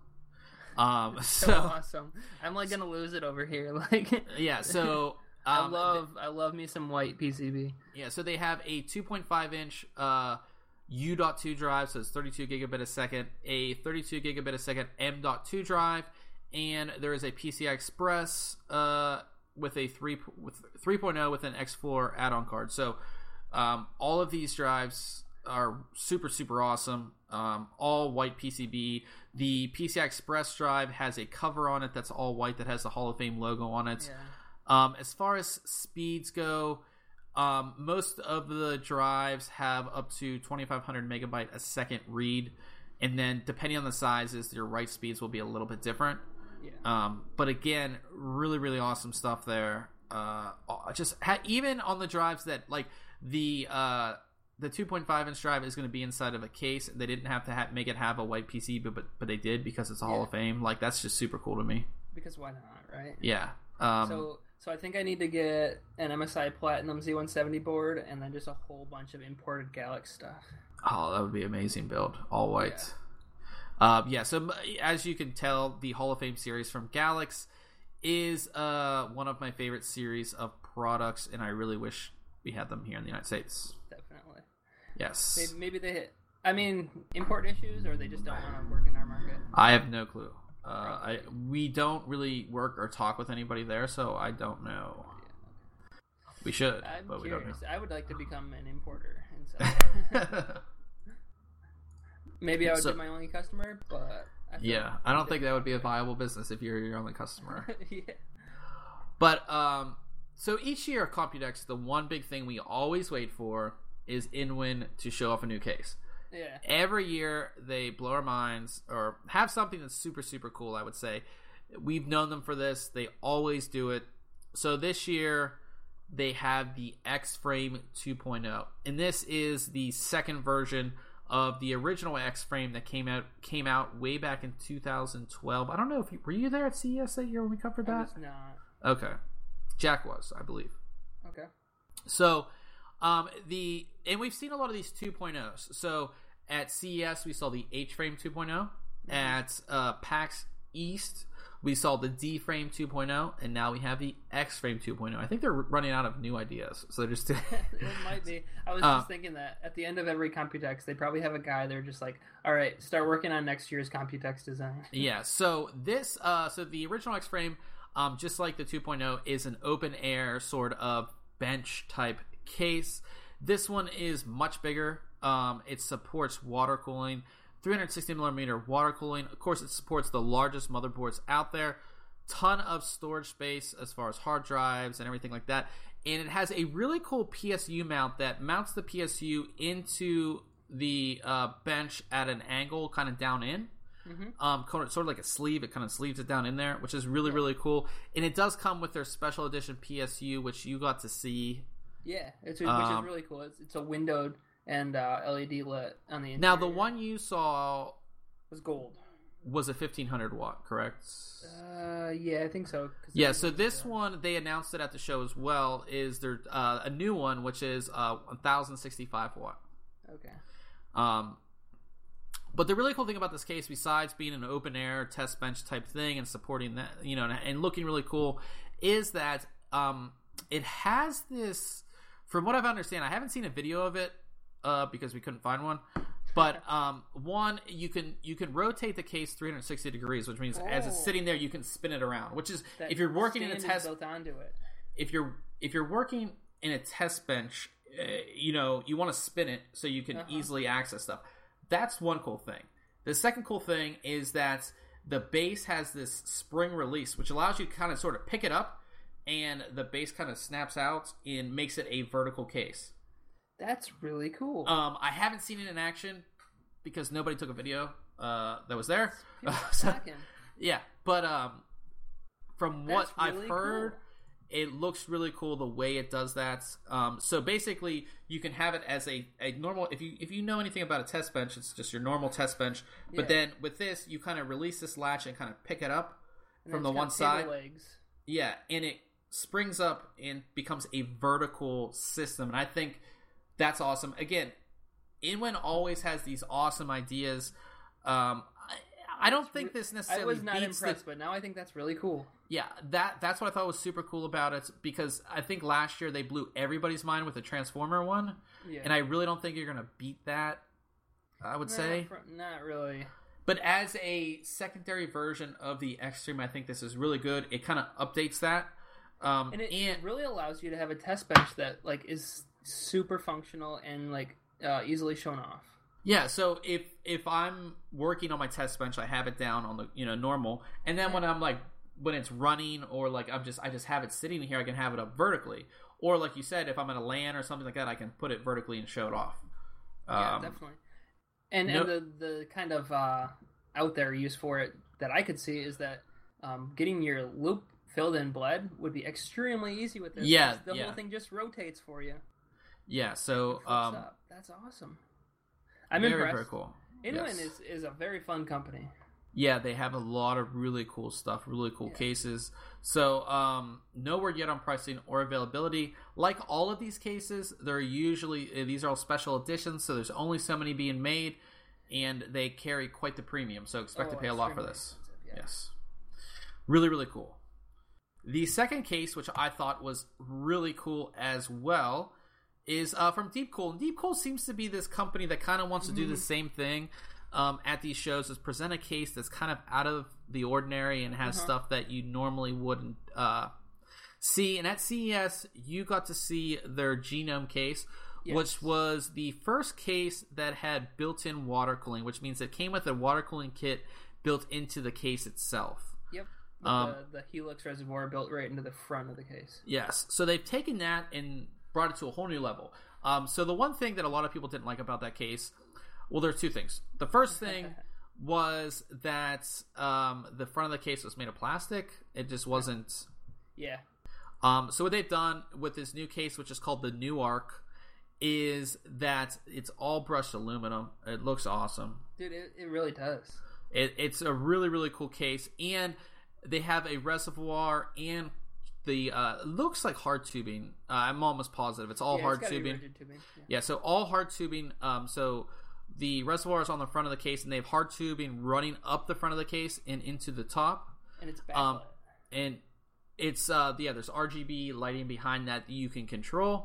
Um, So, so, awesome. I'm like gonna lose it over here. Like yeah, so I um, love I love me some white P C B. yeah, so they have a two point five inch uh, U dot two drive, so it's thirty-two gigabit a second, a thirty-two gigabit a second M dot two drive, and there is a P C I Express uh, with a three with three point oh with an X four add-on card. So um, all of these drives are super super awesome. Um, all white P C B. The P C I Express drive has a cover on it that's all white that has the Hall of Fame logo on it. Yeah. Um, as far as speeds go, um, most of the drives have up to twenty-five hundred megabyte a second read, and then depending on the sizes, your write speeds will be a little bit different. Yeah. Um, but again, really, really awesome stuff there. Uh, just ha- even on the drives that like the uh, the two point five inch drive is going to be inside of a case. They didn't have to ha- make it have a white P C, but but, but they did because it's a Hall Yeah. of Fame. Like that's just super cool to me. Because why not, right? Yeah. Um, so so I think I need to get an M S I Platinum Z one seventy board and then just a whole bunch of imported Galax stuff. Oh, that would be an amazing build. All white. Yeah. Um, yeah, so as you can tell, the Hall of Fame series from Galax is uh, one of my favorite series of products, and I really wish we had them here in the United States. Definitely. Yes. Maybe, maybe they hit. I mean, import issues, or they just don't want to work in our market. I have no clue. Uh, I we don't really work or talk with anybody there, so I don't know. We should, I'm but curious. we don't know. I would like to become an importer. And so. Maybe I would So- be my only customer, but I feel Yeah, I don't think that would be a viable business if you're your only customer. yeah. But um, so each year at Computex, the one big thing we always wait for is InWin to show off a new case. Yeah. Every year they blow our minds or have something that's super super cool. I would say we've known them for this. They always do it. So this year they have the X-Frame two point oh, and this is the second version of the original X-Frame that came out came out way back in two thousand twelve. I don't know if you, were you there at C E S that year when we covered that? I was not. Okay, Jack was, I believe. Okay. So, um, the and we've seen a lot of these two point ohs. So at C E S we saw the H-Frame two point oh. Mm-hmm. At uh, PAX East we saw the D-Frame two point oh, and now we have the X-Frame two point oh. I think they're running out of new ideas, so they're just it might be. I was uh, just thinking that at the end of every Computex, they probably have a guy there just like, all right, start working on next year's Computex design. Yeah. So this, uh, so the original X-Frame, um, just like the two point oh, is an open air sort of bench type case. This one is much bigger. Um, it supports water cooling. three hundred sixty millimeter water cooling. Of course, it supports the largest motherboards out there. Ton of storage space as far as hard drives and everything like that. And it has a really cool P S U mount that mounts the P S U into the uh, bench at an angle, kind of down in. Mm-hmm. Um, sort of like a sleeve. It kind of sleeves it down in there, which is really, yeah. really cool. And it does come with their special edition P S U, which you got to see. Yeah, it's, which um, is really cool. It's, it's a windowed and uh, L E D lit on the interior. Now, the one you saw was gold. Was a fifteen hundred watt, correct? Uh, yeah, I think so. Yeah, so this one, they announced it at the show as well, is there uh, a new one, which is uh, one thousand sixty-five watt. Okay. Um, but the really cool thing about this case, besides being an open air test bench type thing and supporting that, you know, and, and looking really cool, is that um, it has this, from what I've understand, I haven't seen a video of it, Uh, because we couldn't find one, but um, one you can you can rotate the case three hundred sixty degrees, which means oh. as it's sitting there, you can spin it around. Which is that if you're working in a test, built onto it. if you're if you're working in a test bench, uh, you know you want to spin it so you can uh-huh. easily access stuff. That's one cool thing. The second cool thing is that the base has this spring release, which allows you to kind of sort of pick it up, and the base kind of snaps out and makes it a vertical case. That's really cool. Um, I haven't seen it in action because nobody took a video uh, that was there. so, yeah, but um, from what really I've heard, cool. it looks really cool the way it does that. Um, so basically, you can have it as a, a normal. If you if you know anything about a test bench, it's just your normal test bench. But yeah. then with this, you kind of release this latch and kind of pick it up and from the one side. Legs. Yeah, and it springs up and becomes a vertical system. And I think that's awesome. Again, Inwin always has these awesome ideas. Um, I, I don't think this necessarily. I was not beats impressed, the, but now I think that's really cool. Yeah, that that's what I thought was super cool about it, because I think last year they blew everybody's mind with the Transformer one, yeah. and I really don't think you're gonna beat that. I would not say for, not really. But as a secondary version of the X-Treme, I think this is really good. It kind of updates that, um, and, it, and it really allows you to have a test bench that like is super functional and like uh, easily shown off. Yeah, so if if I'm working on my test bench, I have it down on the you know normal, and then when I'm like when it's running or like I'm just I just have it sitting here, I can have it up vertically, or like you said, if I'm at a LAN or something like that, I can put it vertically and show it off. Yeah, um, definitely. And no, and the the kind of uh, out there use for it that I could see is that um, getting your loop filled in bled would be extremely easy with this. Yeah, the yeah. whole thing just rotates for you. Yeah, so um, up. That's awesome. I'm very, impressed. Very cool. Inwin yes. is, is a very fun company. Yeah, they have a lot of really cool stuff, really cool yeah. cases. So, um, no word yet on pricing or availability. Like all of these cases, they're usually these are all special editions, so there's only so many being made, and they carry quite the premium. So expect oh, to pay a lot for this. Yeah. Yes, really, really cool. The second case, which I thought was really cool as well, is uh, from Deepcool. And Deepcool seems to be this company that kind of wants to do mm-hmm. the same thing um, at these shows, is present a case that's kind of out of the ordinary and has uh-huh. stuff that you normally wouldn't uh, see. And at C E S, you got to see their Genome case, yes. which was the first case that had built-in water cooling, which means it came with a water cooling kit built into the case itself. Yep. Um, the, the Helix reservoir built right into the front of the case. Yes. So they've taken that and brought it to a whole new level. Um, so the one thing that a lot of people didn't like about that case, well, there are two things. The first thing was that um, the front of the case was made of plastic. It just wasn't. Yeah. Um, so what they've done with this new case, which is called the New Arc, is that it's all brushed aluminum. It looks awesome. Dude, it, it really does. It, it's a really, really cool case. And they have a reservoir and the uh, it looks like hard tubing. Uh, I'm almost positive. It's all yeah, hard it's tubing. tubing. Yeah. yeah, so all hard tubing. Um, so the reservoir is on the front of the case, and they have hard tubing running up the front of the case and into the top. And it's backlit. Um, and it's, uh, yeah, there's R G B lighting behind that you can control.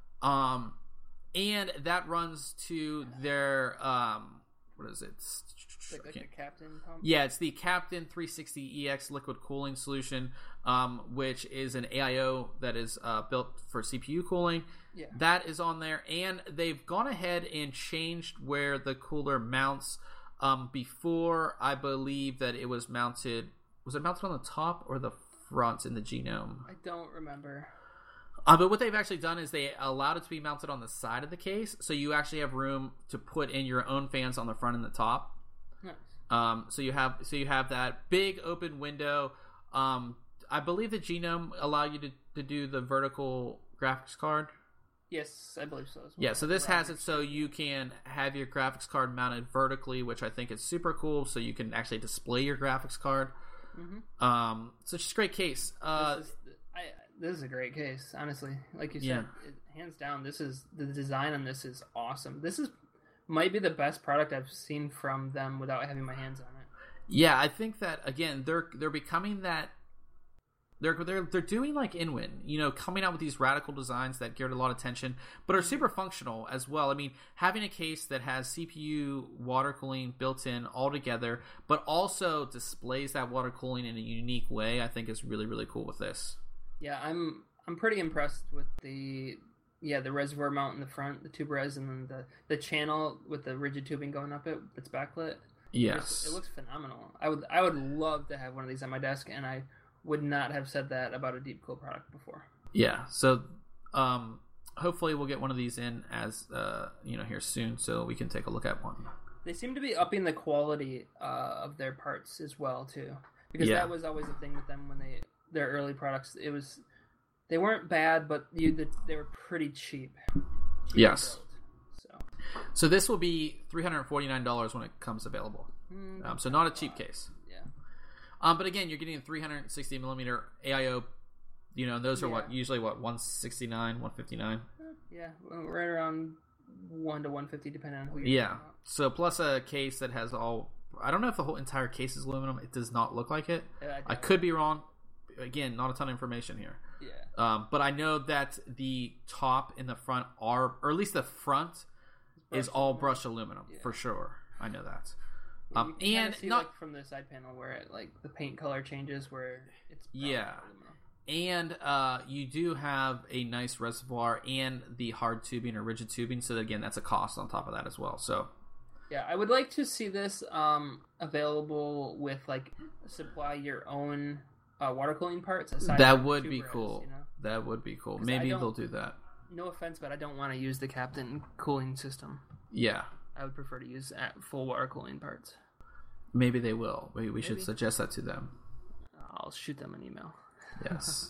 Um, and that runs to their, um, what is it? Like, like the Captain pump? Yeah, it's the Captain three sixty E X liquid cooling solution, um, which is an A I O that is uh, built for C P U cooling. Yeah. That is on there, and they've gone ahead and changed where the cooler mounts. Um, before, I believe that it was mounted. Was it mounted on the top or the front in the Genome? I don't remember. Uh, but what they've actually done is they allowed it to be mounted on the side of the case, so you actually have room to put in your own fans on the front and the top. Nice. Um, so you have so you have that big open window. Um, I believe the Genome allow you to, to do the vertical graphics card. Yes, I believe so as well. Yeah, so this has it so you can have your graphics card mounted vertically, which I think is super cool. So you can actually display your graphics card. Mm-hmm. Um, so it's just a great case. Uh, this, is, I, this is a great case, honestly. Like you said, yeah. it, hands down, this is the design on this is awesome. This is might be the best product I've seen from them without having my hands on it. Yeah, I think that again they're they're becoming that. They're they're they're doing like Inwin, you know, coming out with these radical designs that get a lot of attention, but are super functional as well. I mean, having a case that has C P U water cooling built in all together, but also displays that water cooling in a unique way, I think is really really cool with this. Yeah, I'm I'm pretty impressed with the yeah the reservoir mount in the front, the tube res, and then the the channel with the rigid tubing going up it that's backlit. Yes, it, just, it looks phenomenal. I would I would love to have one of these on my desk, and I would not have said that about a Deep Cool product before. Yeah, so um, hopefully we'll get one of these in as uh, you know here soon, so we can take a look at one. They seem to be upping the quality uh, of their parts as well too, because yeah. that was always the thing with them when they their early products. It was they weren't bad, but you they were pretty cheap. cheap yes. So. so this will be three hundred forty-nine dollars when it comes available. Mm, um, so not a cheap case. Yeah. Um, but again, you're getting a three hundred sixty millimeter A I O. You know, those are yeah. what usually what one sixty-nine, one fifty-nine. Yeah, right around one to one fifty, depending on who you're Yeah. So plus a case that has all. I don't know if the whole entire case is aluminum. It does not look like it. Yeah, I, I could be wrong. Again, not a ton of information here. Yeah. Um, but I know that the top and the front are, or at least the front, is all aluminum. brushed aluminum Yeah. for sure. I know that. Yeah, Um, you can and see, not like, from the side panel where it like the paint color changes where it's yeah. aluminum. And uh, you do have a nice reservoir and the hard tubing or rigid tubing. So again, that's a cost on top of that as well. So yeah, I would like to see this um, available with like supply your own uh, water cooling parts. Aside that from would tube be res, cool. You know? That would be cool. 'Cause Maybe they'll do that. No offense, but I don't want to use the Captain cooling system. Yeah. I would prefer to use at full water cooling parts. Maybe they will. We, we Maybe. should suggest that to them. I'll shoot them an email. Yes.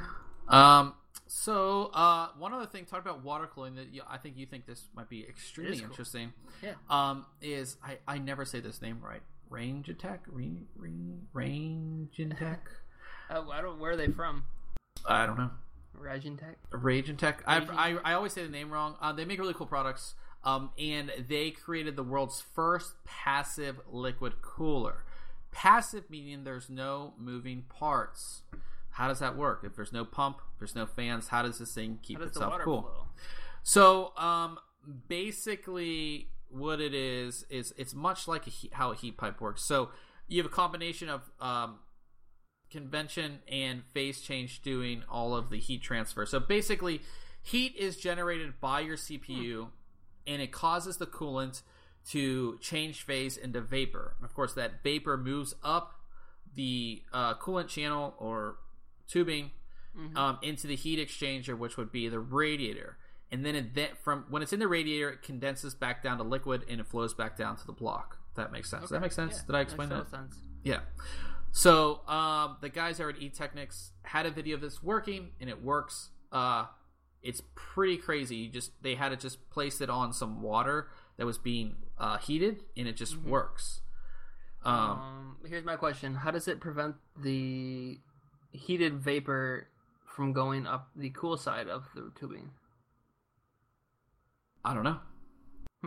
um. So, uh, one other thing, talk about water cooling that you, I think you think this might be extremely cool. interesting. Yeah. Um, is I, I never say this name right. Range Attack, Range Range Attack. Oh, I don't. Where are they from? I don't know. Raging Tech. Rage and Tech. I, I I always say the name wrong. Uh, they make really cool products. Um, and they created the world's first passive liquid cooler. Passive meaning there's no moving parts. How does that work? If there's no pump, there's no fans, how does this thing keep how does itself the water cool? Flow? So, um, basically, what it is is it's much like a heat, how a heat pipe works. So you have a combination of um, convention and phase change doing all of the heat transfer. So basically, heat is generated by your C P U, hmm. and it causes the coolant to change phase into vapor. Of course, that vapor moves up the uh, coolant channel or tubing mm-hmm. um, into the heat exchanger, which would be the radiator. And then it, then from when it's in the radiator, it condenses back down to liquid and it flows back down to the block. That makes sense. Okay. Does that make sense? Yeah, Did I explain that? Sense. Yeah. So um, the guys there at eTechnics had a video of this working, and it works. Uh, it's pretty crazy. You just they had to just place it on some water that was being uh, heated, and it just mm-hmm. works. Um, um, here's my question: how does it prevent the heated vapor from going up the cool side of the tubing? I don't know. Hmm.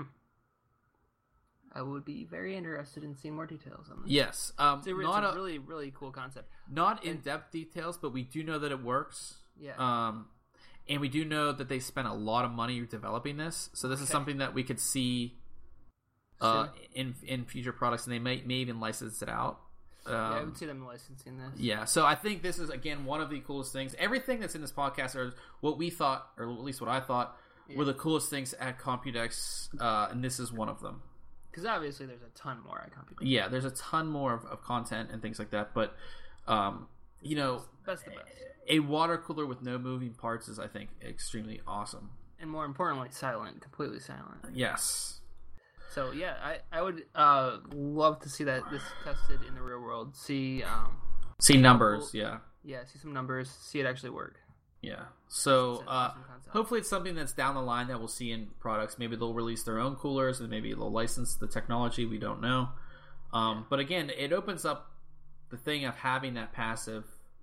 I would be very interested in seeing more details on this. Yes, um, it's a, not it's a a really, really cool concept. Not in depth details, but we do know that it works. Yeah. Um, and we do know that they spent a lot of money developing this, so this okay. is something that we could see uh, in in future products, and they may may even license it out. Um, yeah, I would see them licensing this. Yeah, so I think this is again one of the coolest things. Everything that's in this podcast are what we thought, or at least what I thought, yeah. were the coolest things at Computex, uh, and this is one of them. Because obviously there's a ton more at Computex. Yeah, there's a ton more of, of content and things like that, but um, you know, that's the best. A water cooler with no moving parts is, I think, extremely awesome. And more importantly, silent, completely silent. Yes. So yeah, I, I would uh, love to see that this tested in the real world. See um, see numbers, cool, yeah. Yeah, see some numbers, see it actually work. Yeah. So uh, awesome hopefully it's something that's down the line that we'll see in products. Maybe they'll release their own coolers and maybe they'll license the technology. We don't know. Um, but again, it opens up the thing of having that passive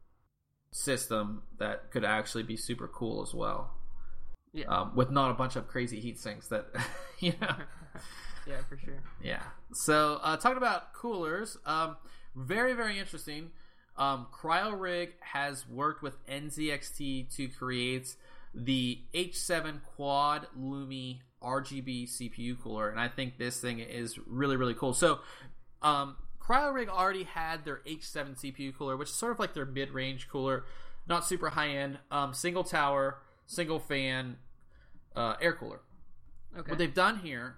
system that could actually be super cool as well. Yeah. Um, with not a bunch of crazy heat sinks that, you know. Yeah, for sure. Yeah. So, uh, talking about coolers, um, very, very interesting. Um, CryoRig has worked with N Z X T to create the H seven Quad Lumi R G B C P U cooler, and I think this thing is really, really cool. So, um, CryoRig already had their H seven C P U cooler, which is sort of like their mid-range cooler, not super high-end, um, single tower, single fan, uh, air cooler. Okay. What they've done here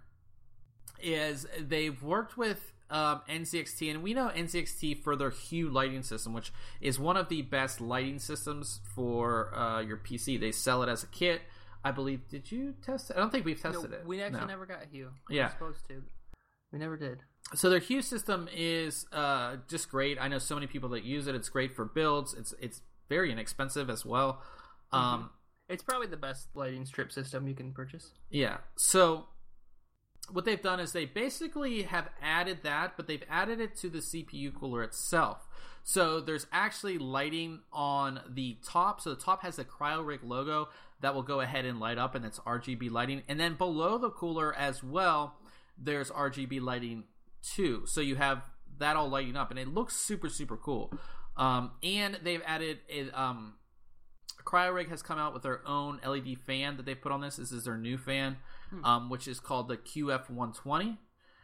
is they've worked with um, N Z X T, and we know N Z X T for their Hue lighting system, which is one of the best lighting systems for uh, your P C. They sell it as a kit, I believe. Did you test it? I don't think we've tested no, it. We actually no. never got Hue. Yeah, we were supposed to. We never did. So their Hue system is uh, just great. I know so many people that use it. It's great for builds. It's it's very inexpensive as well. Mm-hmm. Um, it's probably the best lighting strip system you can purchase. Yeah. So what they've done is they basically have added that, but they've added it to the C P U cooler itself. So there's actually lighting on the top. So the top has the CryoRig logo that will go ahead and light up, and it's R G B lighting. And then below the cooler as well, there's R G B lighting too. So you have that all lighting up, and it looks super, super cool. Um, and they've added a... Um, CryoRig has come out with their own L E D fan that they put on this. This is their new fan, hmm. um, which is called the Q F one twenty.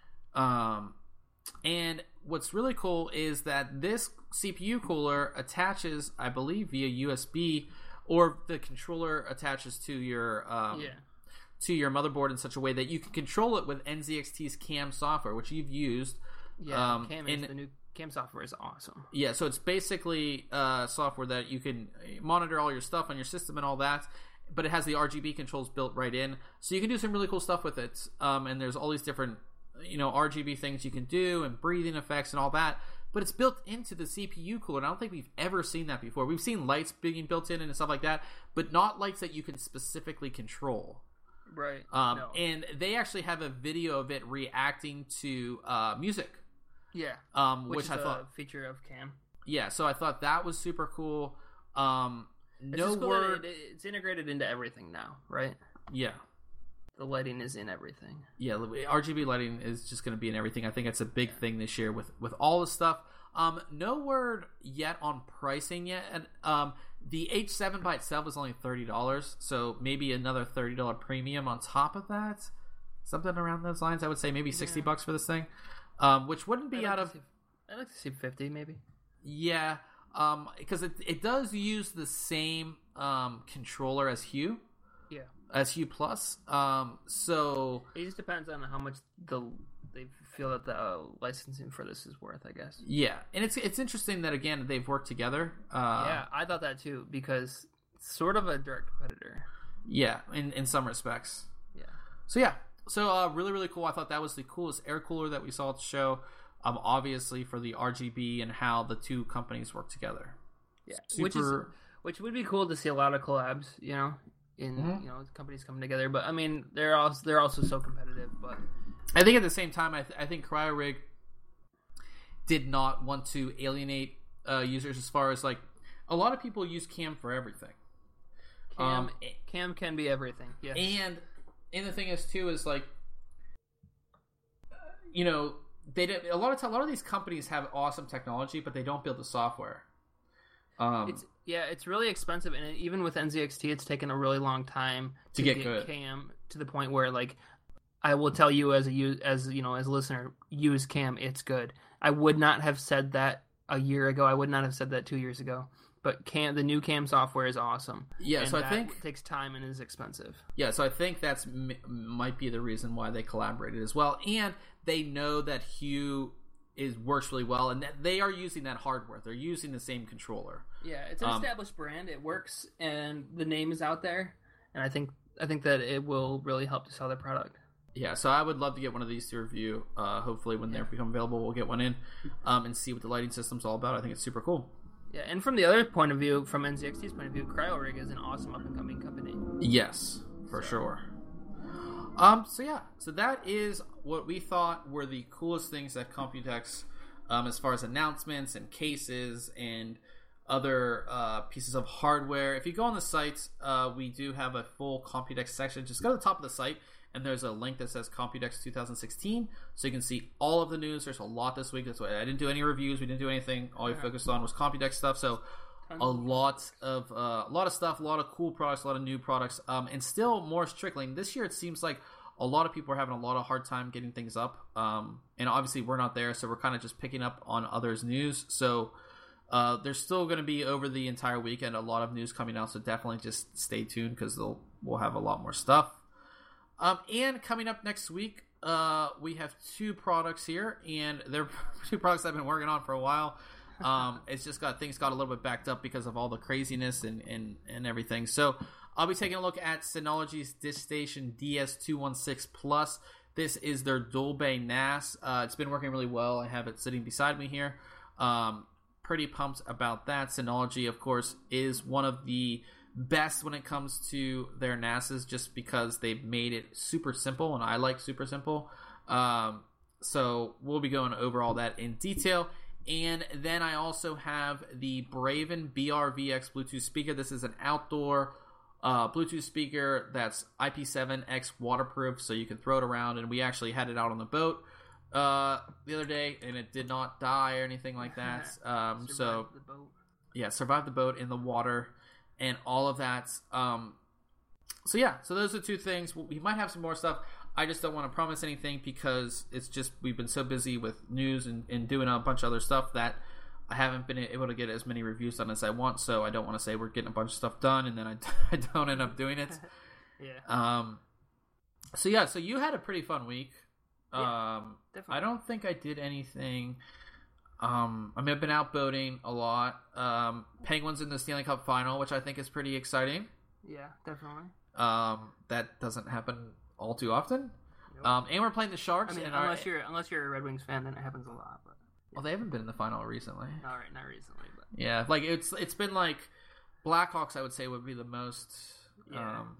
Um, and what's really cool is that this C P U cooler attaches, I believe, via U S B, or the controller attaches to your um, yeah. to your motherboard in such a way that you can control it with N Z X T's CAM software, which you've used. Yeah, um, CAM is in, the new CAM software is awesome. Yeah, so it's basically uh, software that you can monitor all your stuff on your system and all that, but it has the R G B controls built right in, so you can do some really cool stuff with it. Um, and there's all these different, you know, R G B things you can do and breathing effects and all that. But it's built into the C P U cooler, and I don't think we've ever seen that before. We've seen lights being built in and stuff like that, but not lights that you can specifically control. Right. Um, no. And they actually have a video of it reacting to uh, music. Yeah, um, which, which is I a thought feature of CAM. Yeah, so I thought that was super cool. Um, no it's cool word. It, it, it's integrated into everything now, right? Yeah, the lighting is in everything. Yeah, R G B lighting is just going to be in everything. I think it's a big yeah. thing this year with with all the stuff. Um, no word yet on pricing yet, and um, the H seven by itself is only thirty dollars, so maybe another thirty dollar premium on top of that, something around those lines. I would say maybe sixty yeah. bucks for this thing. Um, which wouldn't be I'd like out of. See, I'd like to see fifty, maybe. Yeah, um, because it it does use the same um, controller as Hue. Yeah. As Hue Plus. Um, so it just depends on how much the they feel that the uh, licensing for this is worth, I guess. Yeah, and it's it's interesting that again they've worked together. Uh, yeah, I thought that too because it's sort of a direct competitor. Yeah, in in some respects. Yeah. So yeah. So uh, really, really cool. I thought that was the coolest air cooler that we saw at the show. Um, obviously for the R G B and how the two companies work together. Yeah, Super... which is which would be cool to see a lot of collabs. You know, in mm-hmm. you know companies coming together. But I mean, they're also they're also so competitive. But I think at the same time, I, th- I think CryoRig did not want to alienate uh, users as far as like a lot of people use Cam for everything. Cam um, Cam can be everything. Yeah, and and the thing is too is like you know they did, a lot of t- a lot of these companies have awesome technology, but they don't build the software. Um, it's yeah, it's really expensive, and even with N Z X T, it's taken a really long time to, to get, get good. Cam to the point where like I will tell you as a as you know as a listener, use Cam, it's good. I would not have said that a year ago. I would not have said that two years ago. But Cam, the new Cam software is awesome. Yeah, and so I that think takes time and is expensive. Yeah, so I think that's m- might be the reason why they collaborated as well, and they know that Hue is works really well, and that they are using that hardware. They're using the same controller. Yeah, it's an um, established brand. It works, and the name is out there. And I think I think that it will really help to sell their product. Yeah, so I would love to get one of these to review. Uh, hopefully, when yeah. they become available, we'll get one in um, and see what the lighting system's all about. I think it's super cool. Yeah, and from the other point of view, from N Z X T's point of view, CryoRig is an awesome up-and-coming company. Yes, for so. sure. Um, so yeah, so that is what we thought were the coolest things at Computex um, as far as announcements and cases and other uh, pieces of hardware. If you go on the site, uh, we do have a full Computex section. Just go to the top of the site, and there's a link that says Computex twenty sixteen, so you can see all of the news. There's a lot this week. That's why I didn't do any reviews. We didn't do anything. All we focused on was Computex stuff. So a lot of uh, a lot of stuff, a lot of cool products, a lot of new products, um, and still more trickling. This year, it seems like a lot of people are having a lot of hard time getting things up, um, and obviously we're not there, so we're kind of just picking up on others' news. So uh, there's still going to be over the entire weekend a lot of news coming out. So definitely just stay tuned because we'll have a lot more stuff. Um, and coming up next week, uh, we have two products here, and they're two products I've been working on for a while. Um, it's just got things got a little bit backed up because of all the craziness and, and, and everything. So I'll be taking a look at Synology's DiskStation D S two sixteen Plus. This is their dual bay N A S. Uh, it's been working really well. I have it sitting beside me here. Um, pretty pumped about that. Synology, of course, is one of the best when it comes to their N A Ss just because they've made it super simple, and I like super simple. Um, so we'll be going over all that in detail. And then I also have the Braven B R V X Bluetooth speaker. This is an outdoor uh, Bluetooth speaker that's I P seven X waterproof, so you can throw it around. And we actually had it out on the boat uh, the other day, and it did not die or anything like that. Um, so the boat. yeah, survived the boat in the water and all of that. Um, so yeah, so those are two things. We might have some more stuff. I just don't want to promise anything because it's just we've been so busy with news and, and doing a bunch of other stuff that I haven't been able to get as many reviews done as I want. So I don't want to say we're getting a bunch of stuff done and then I, I don't end up doing it. yeah. Um. So yeah, so you had a pretty fun week. Yeah, um. Definitely. I don't think I did anything. Um. I mean, I've been out boating a lot. Um. Penguins in the Stanley Cup final, which I think is pretty exciting. Yeah, definitely. Um. That doesn't happen all too often. Nope. Um, and we're playing the Sharks. I mean, and unless our, you're unless you're a Red Wings fan, then it happens a lot. But yeah. Well, they haven't been in the final recently. All right, not recently, but yeah, like it's it's been like Blackhawks. I would say would be the most. Yeah. Um,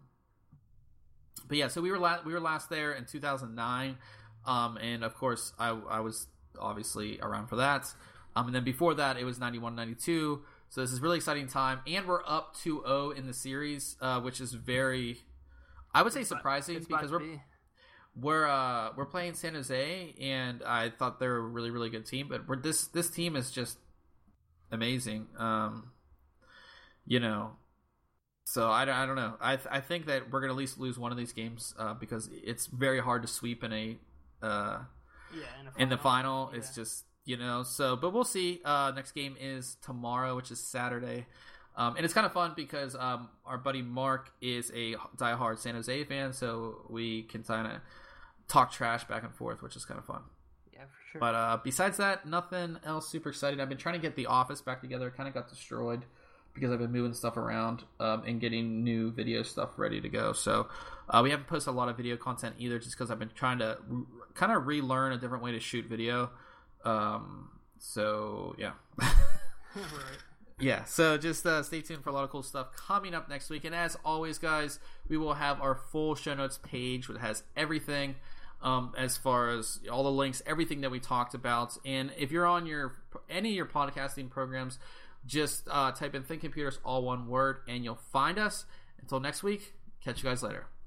but yeah, so we were last we were last there in two thousand nine, um, and of course I I was obviously around for that. Um, and then before that it was ninety-one ninety-two. So this is a really exciting time, and we're up two oh in the series, uh, which is very. I would say surprising it's because we're be. we're uh, we're playing San Jose, and I thought they were a really really good team, but we're, this this team is just amazing. Um, you know, so I don't I don't know. I I think that we're gonna at least lose one of these games uh, because it's very hard to sweep in a uh, yeah in, a in the final. Yeah. It's just you know so, but we'll see. Uh, next game is tomorrow, which is Saturday. Um, and it's kind of fun because um, our buddy Mark is a diehard San Jose fan, so we can kind of talk trash back and forth, which is kind of fun. Yeah, for sure. But uh, besides that, nothing else super exciting. I've been trying to get the office back together. It kind of got destroyed because I've been moving stuff around um, and getting new video stuff ready to go. So uh, we haven't posted a lot of video content either just because I've been trying to re- kind of relearn a different way to shoot video. Um, so yeah. Right. Yeah, so just uh, stay tuned for a lot of cool stuff coming up next week. And as always, guys, we will have our full show notes page that has everything um, as far as all the links, everything that we talked about. And if you're on your any of your podcasting programs, just uh, type in Think Computers, all one word, and you'll find us. Until next week, catch you guys later.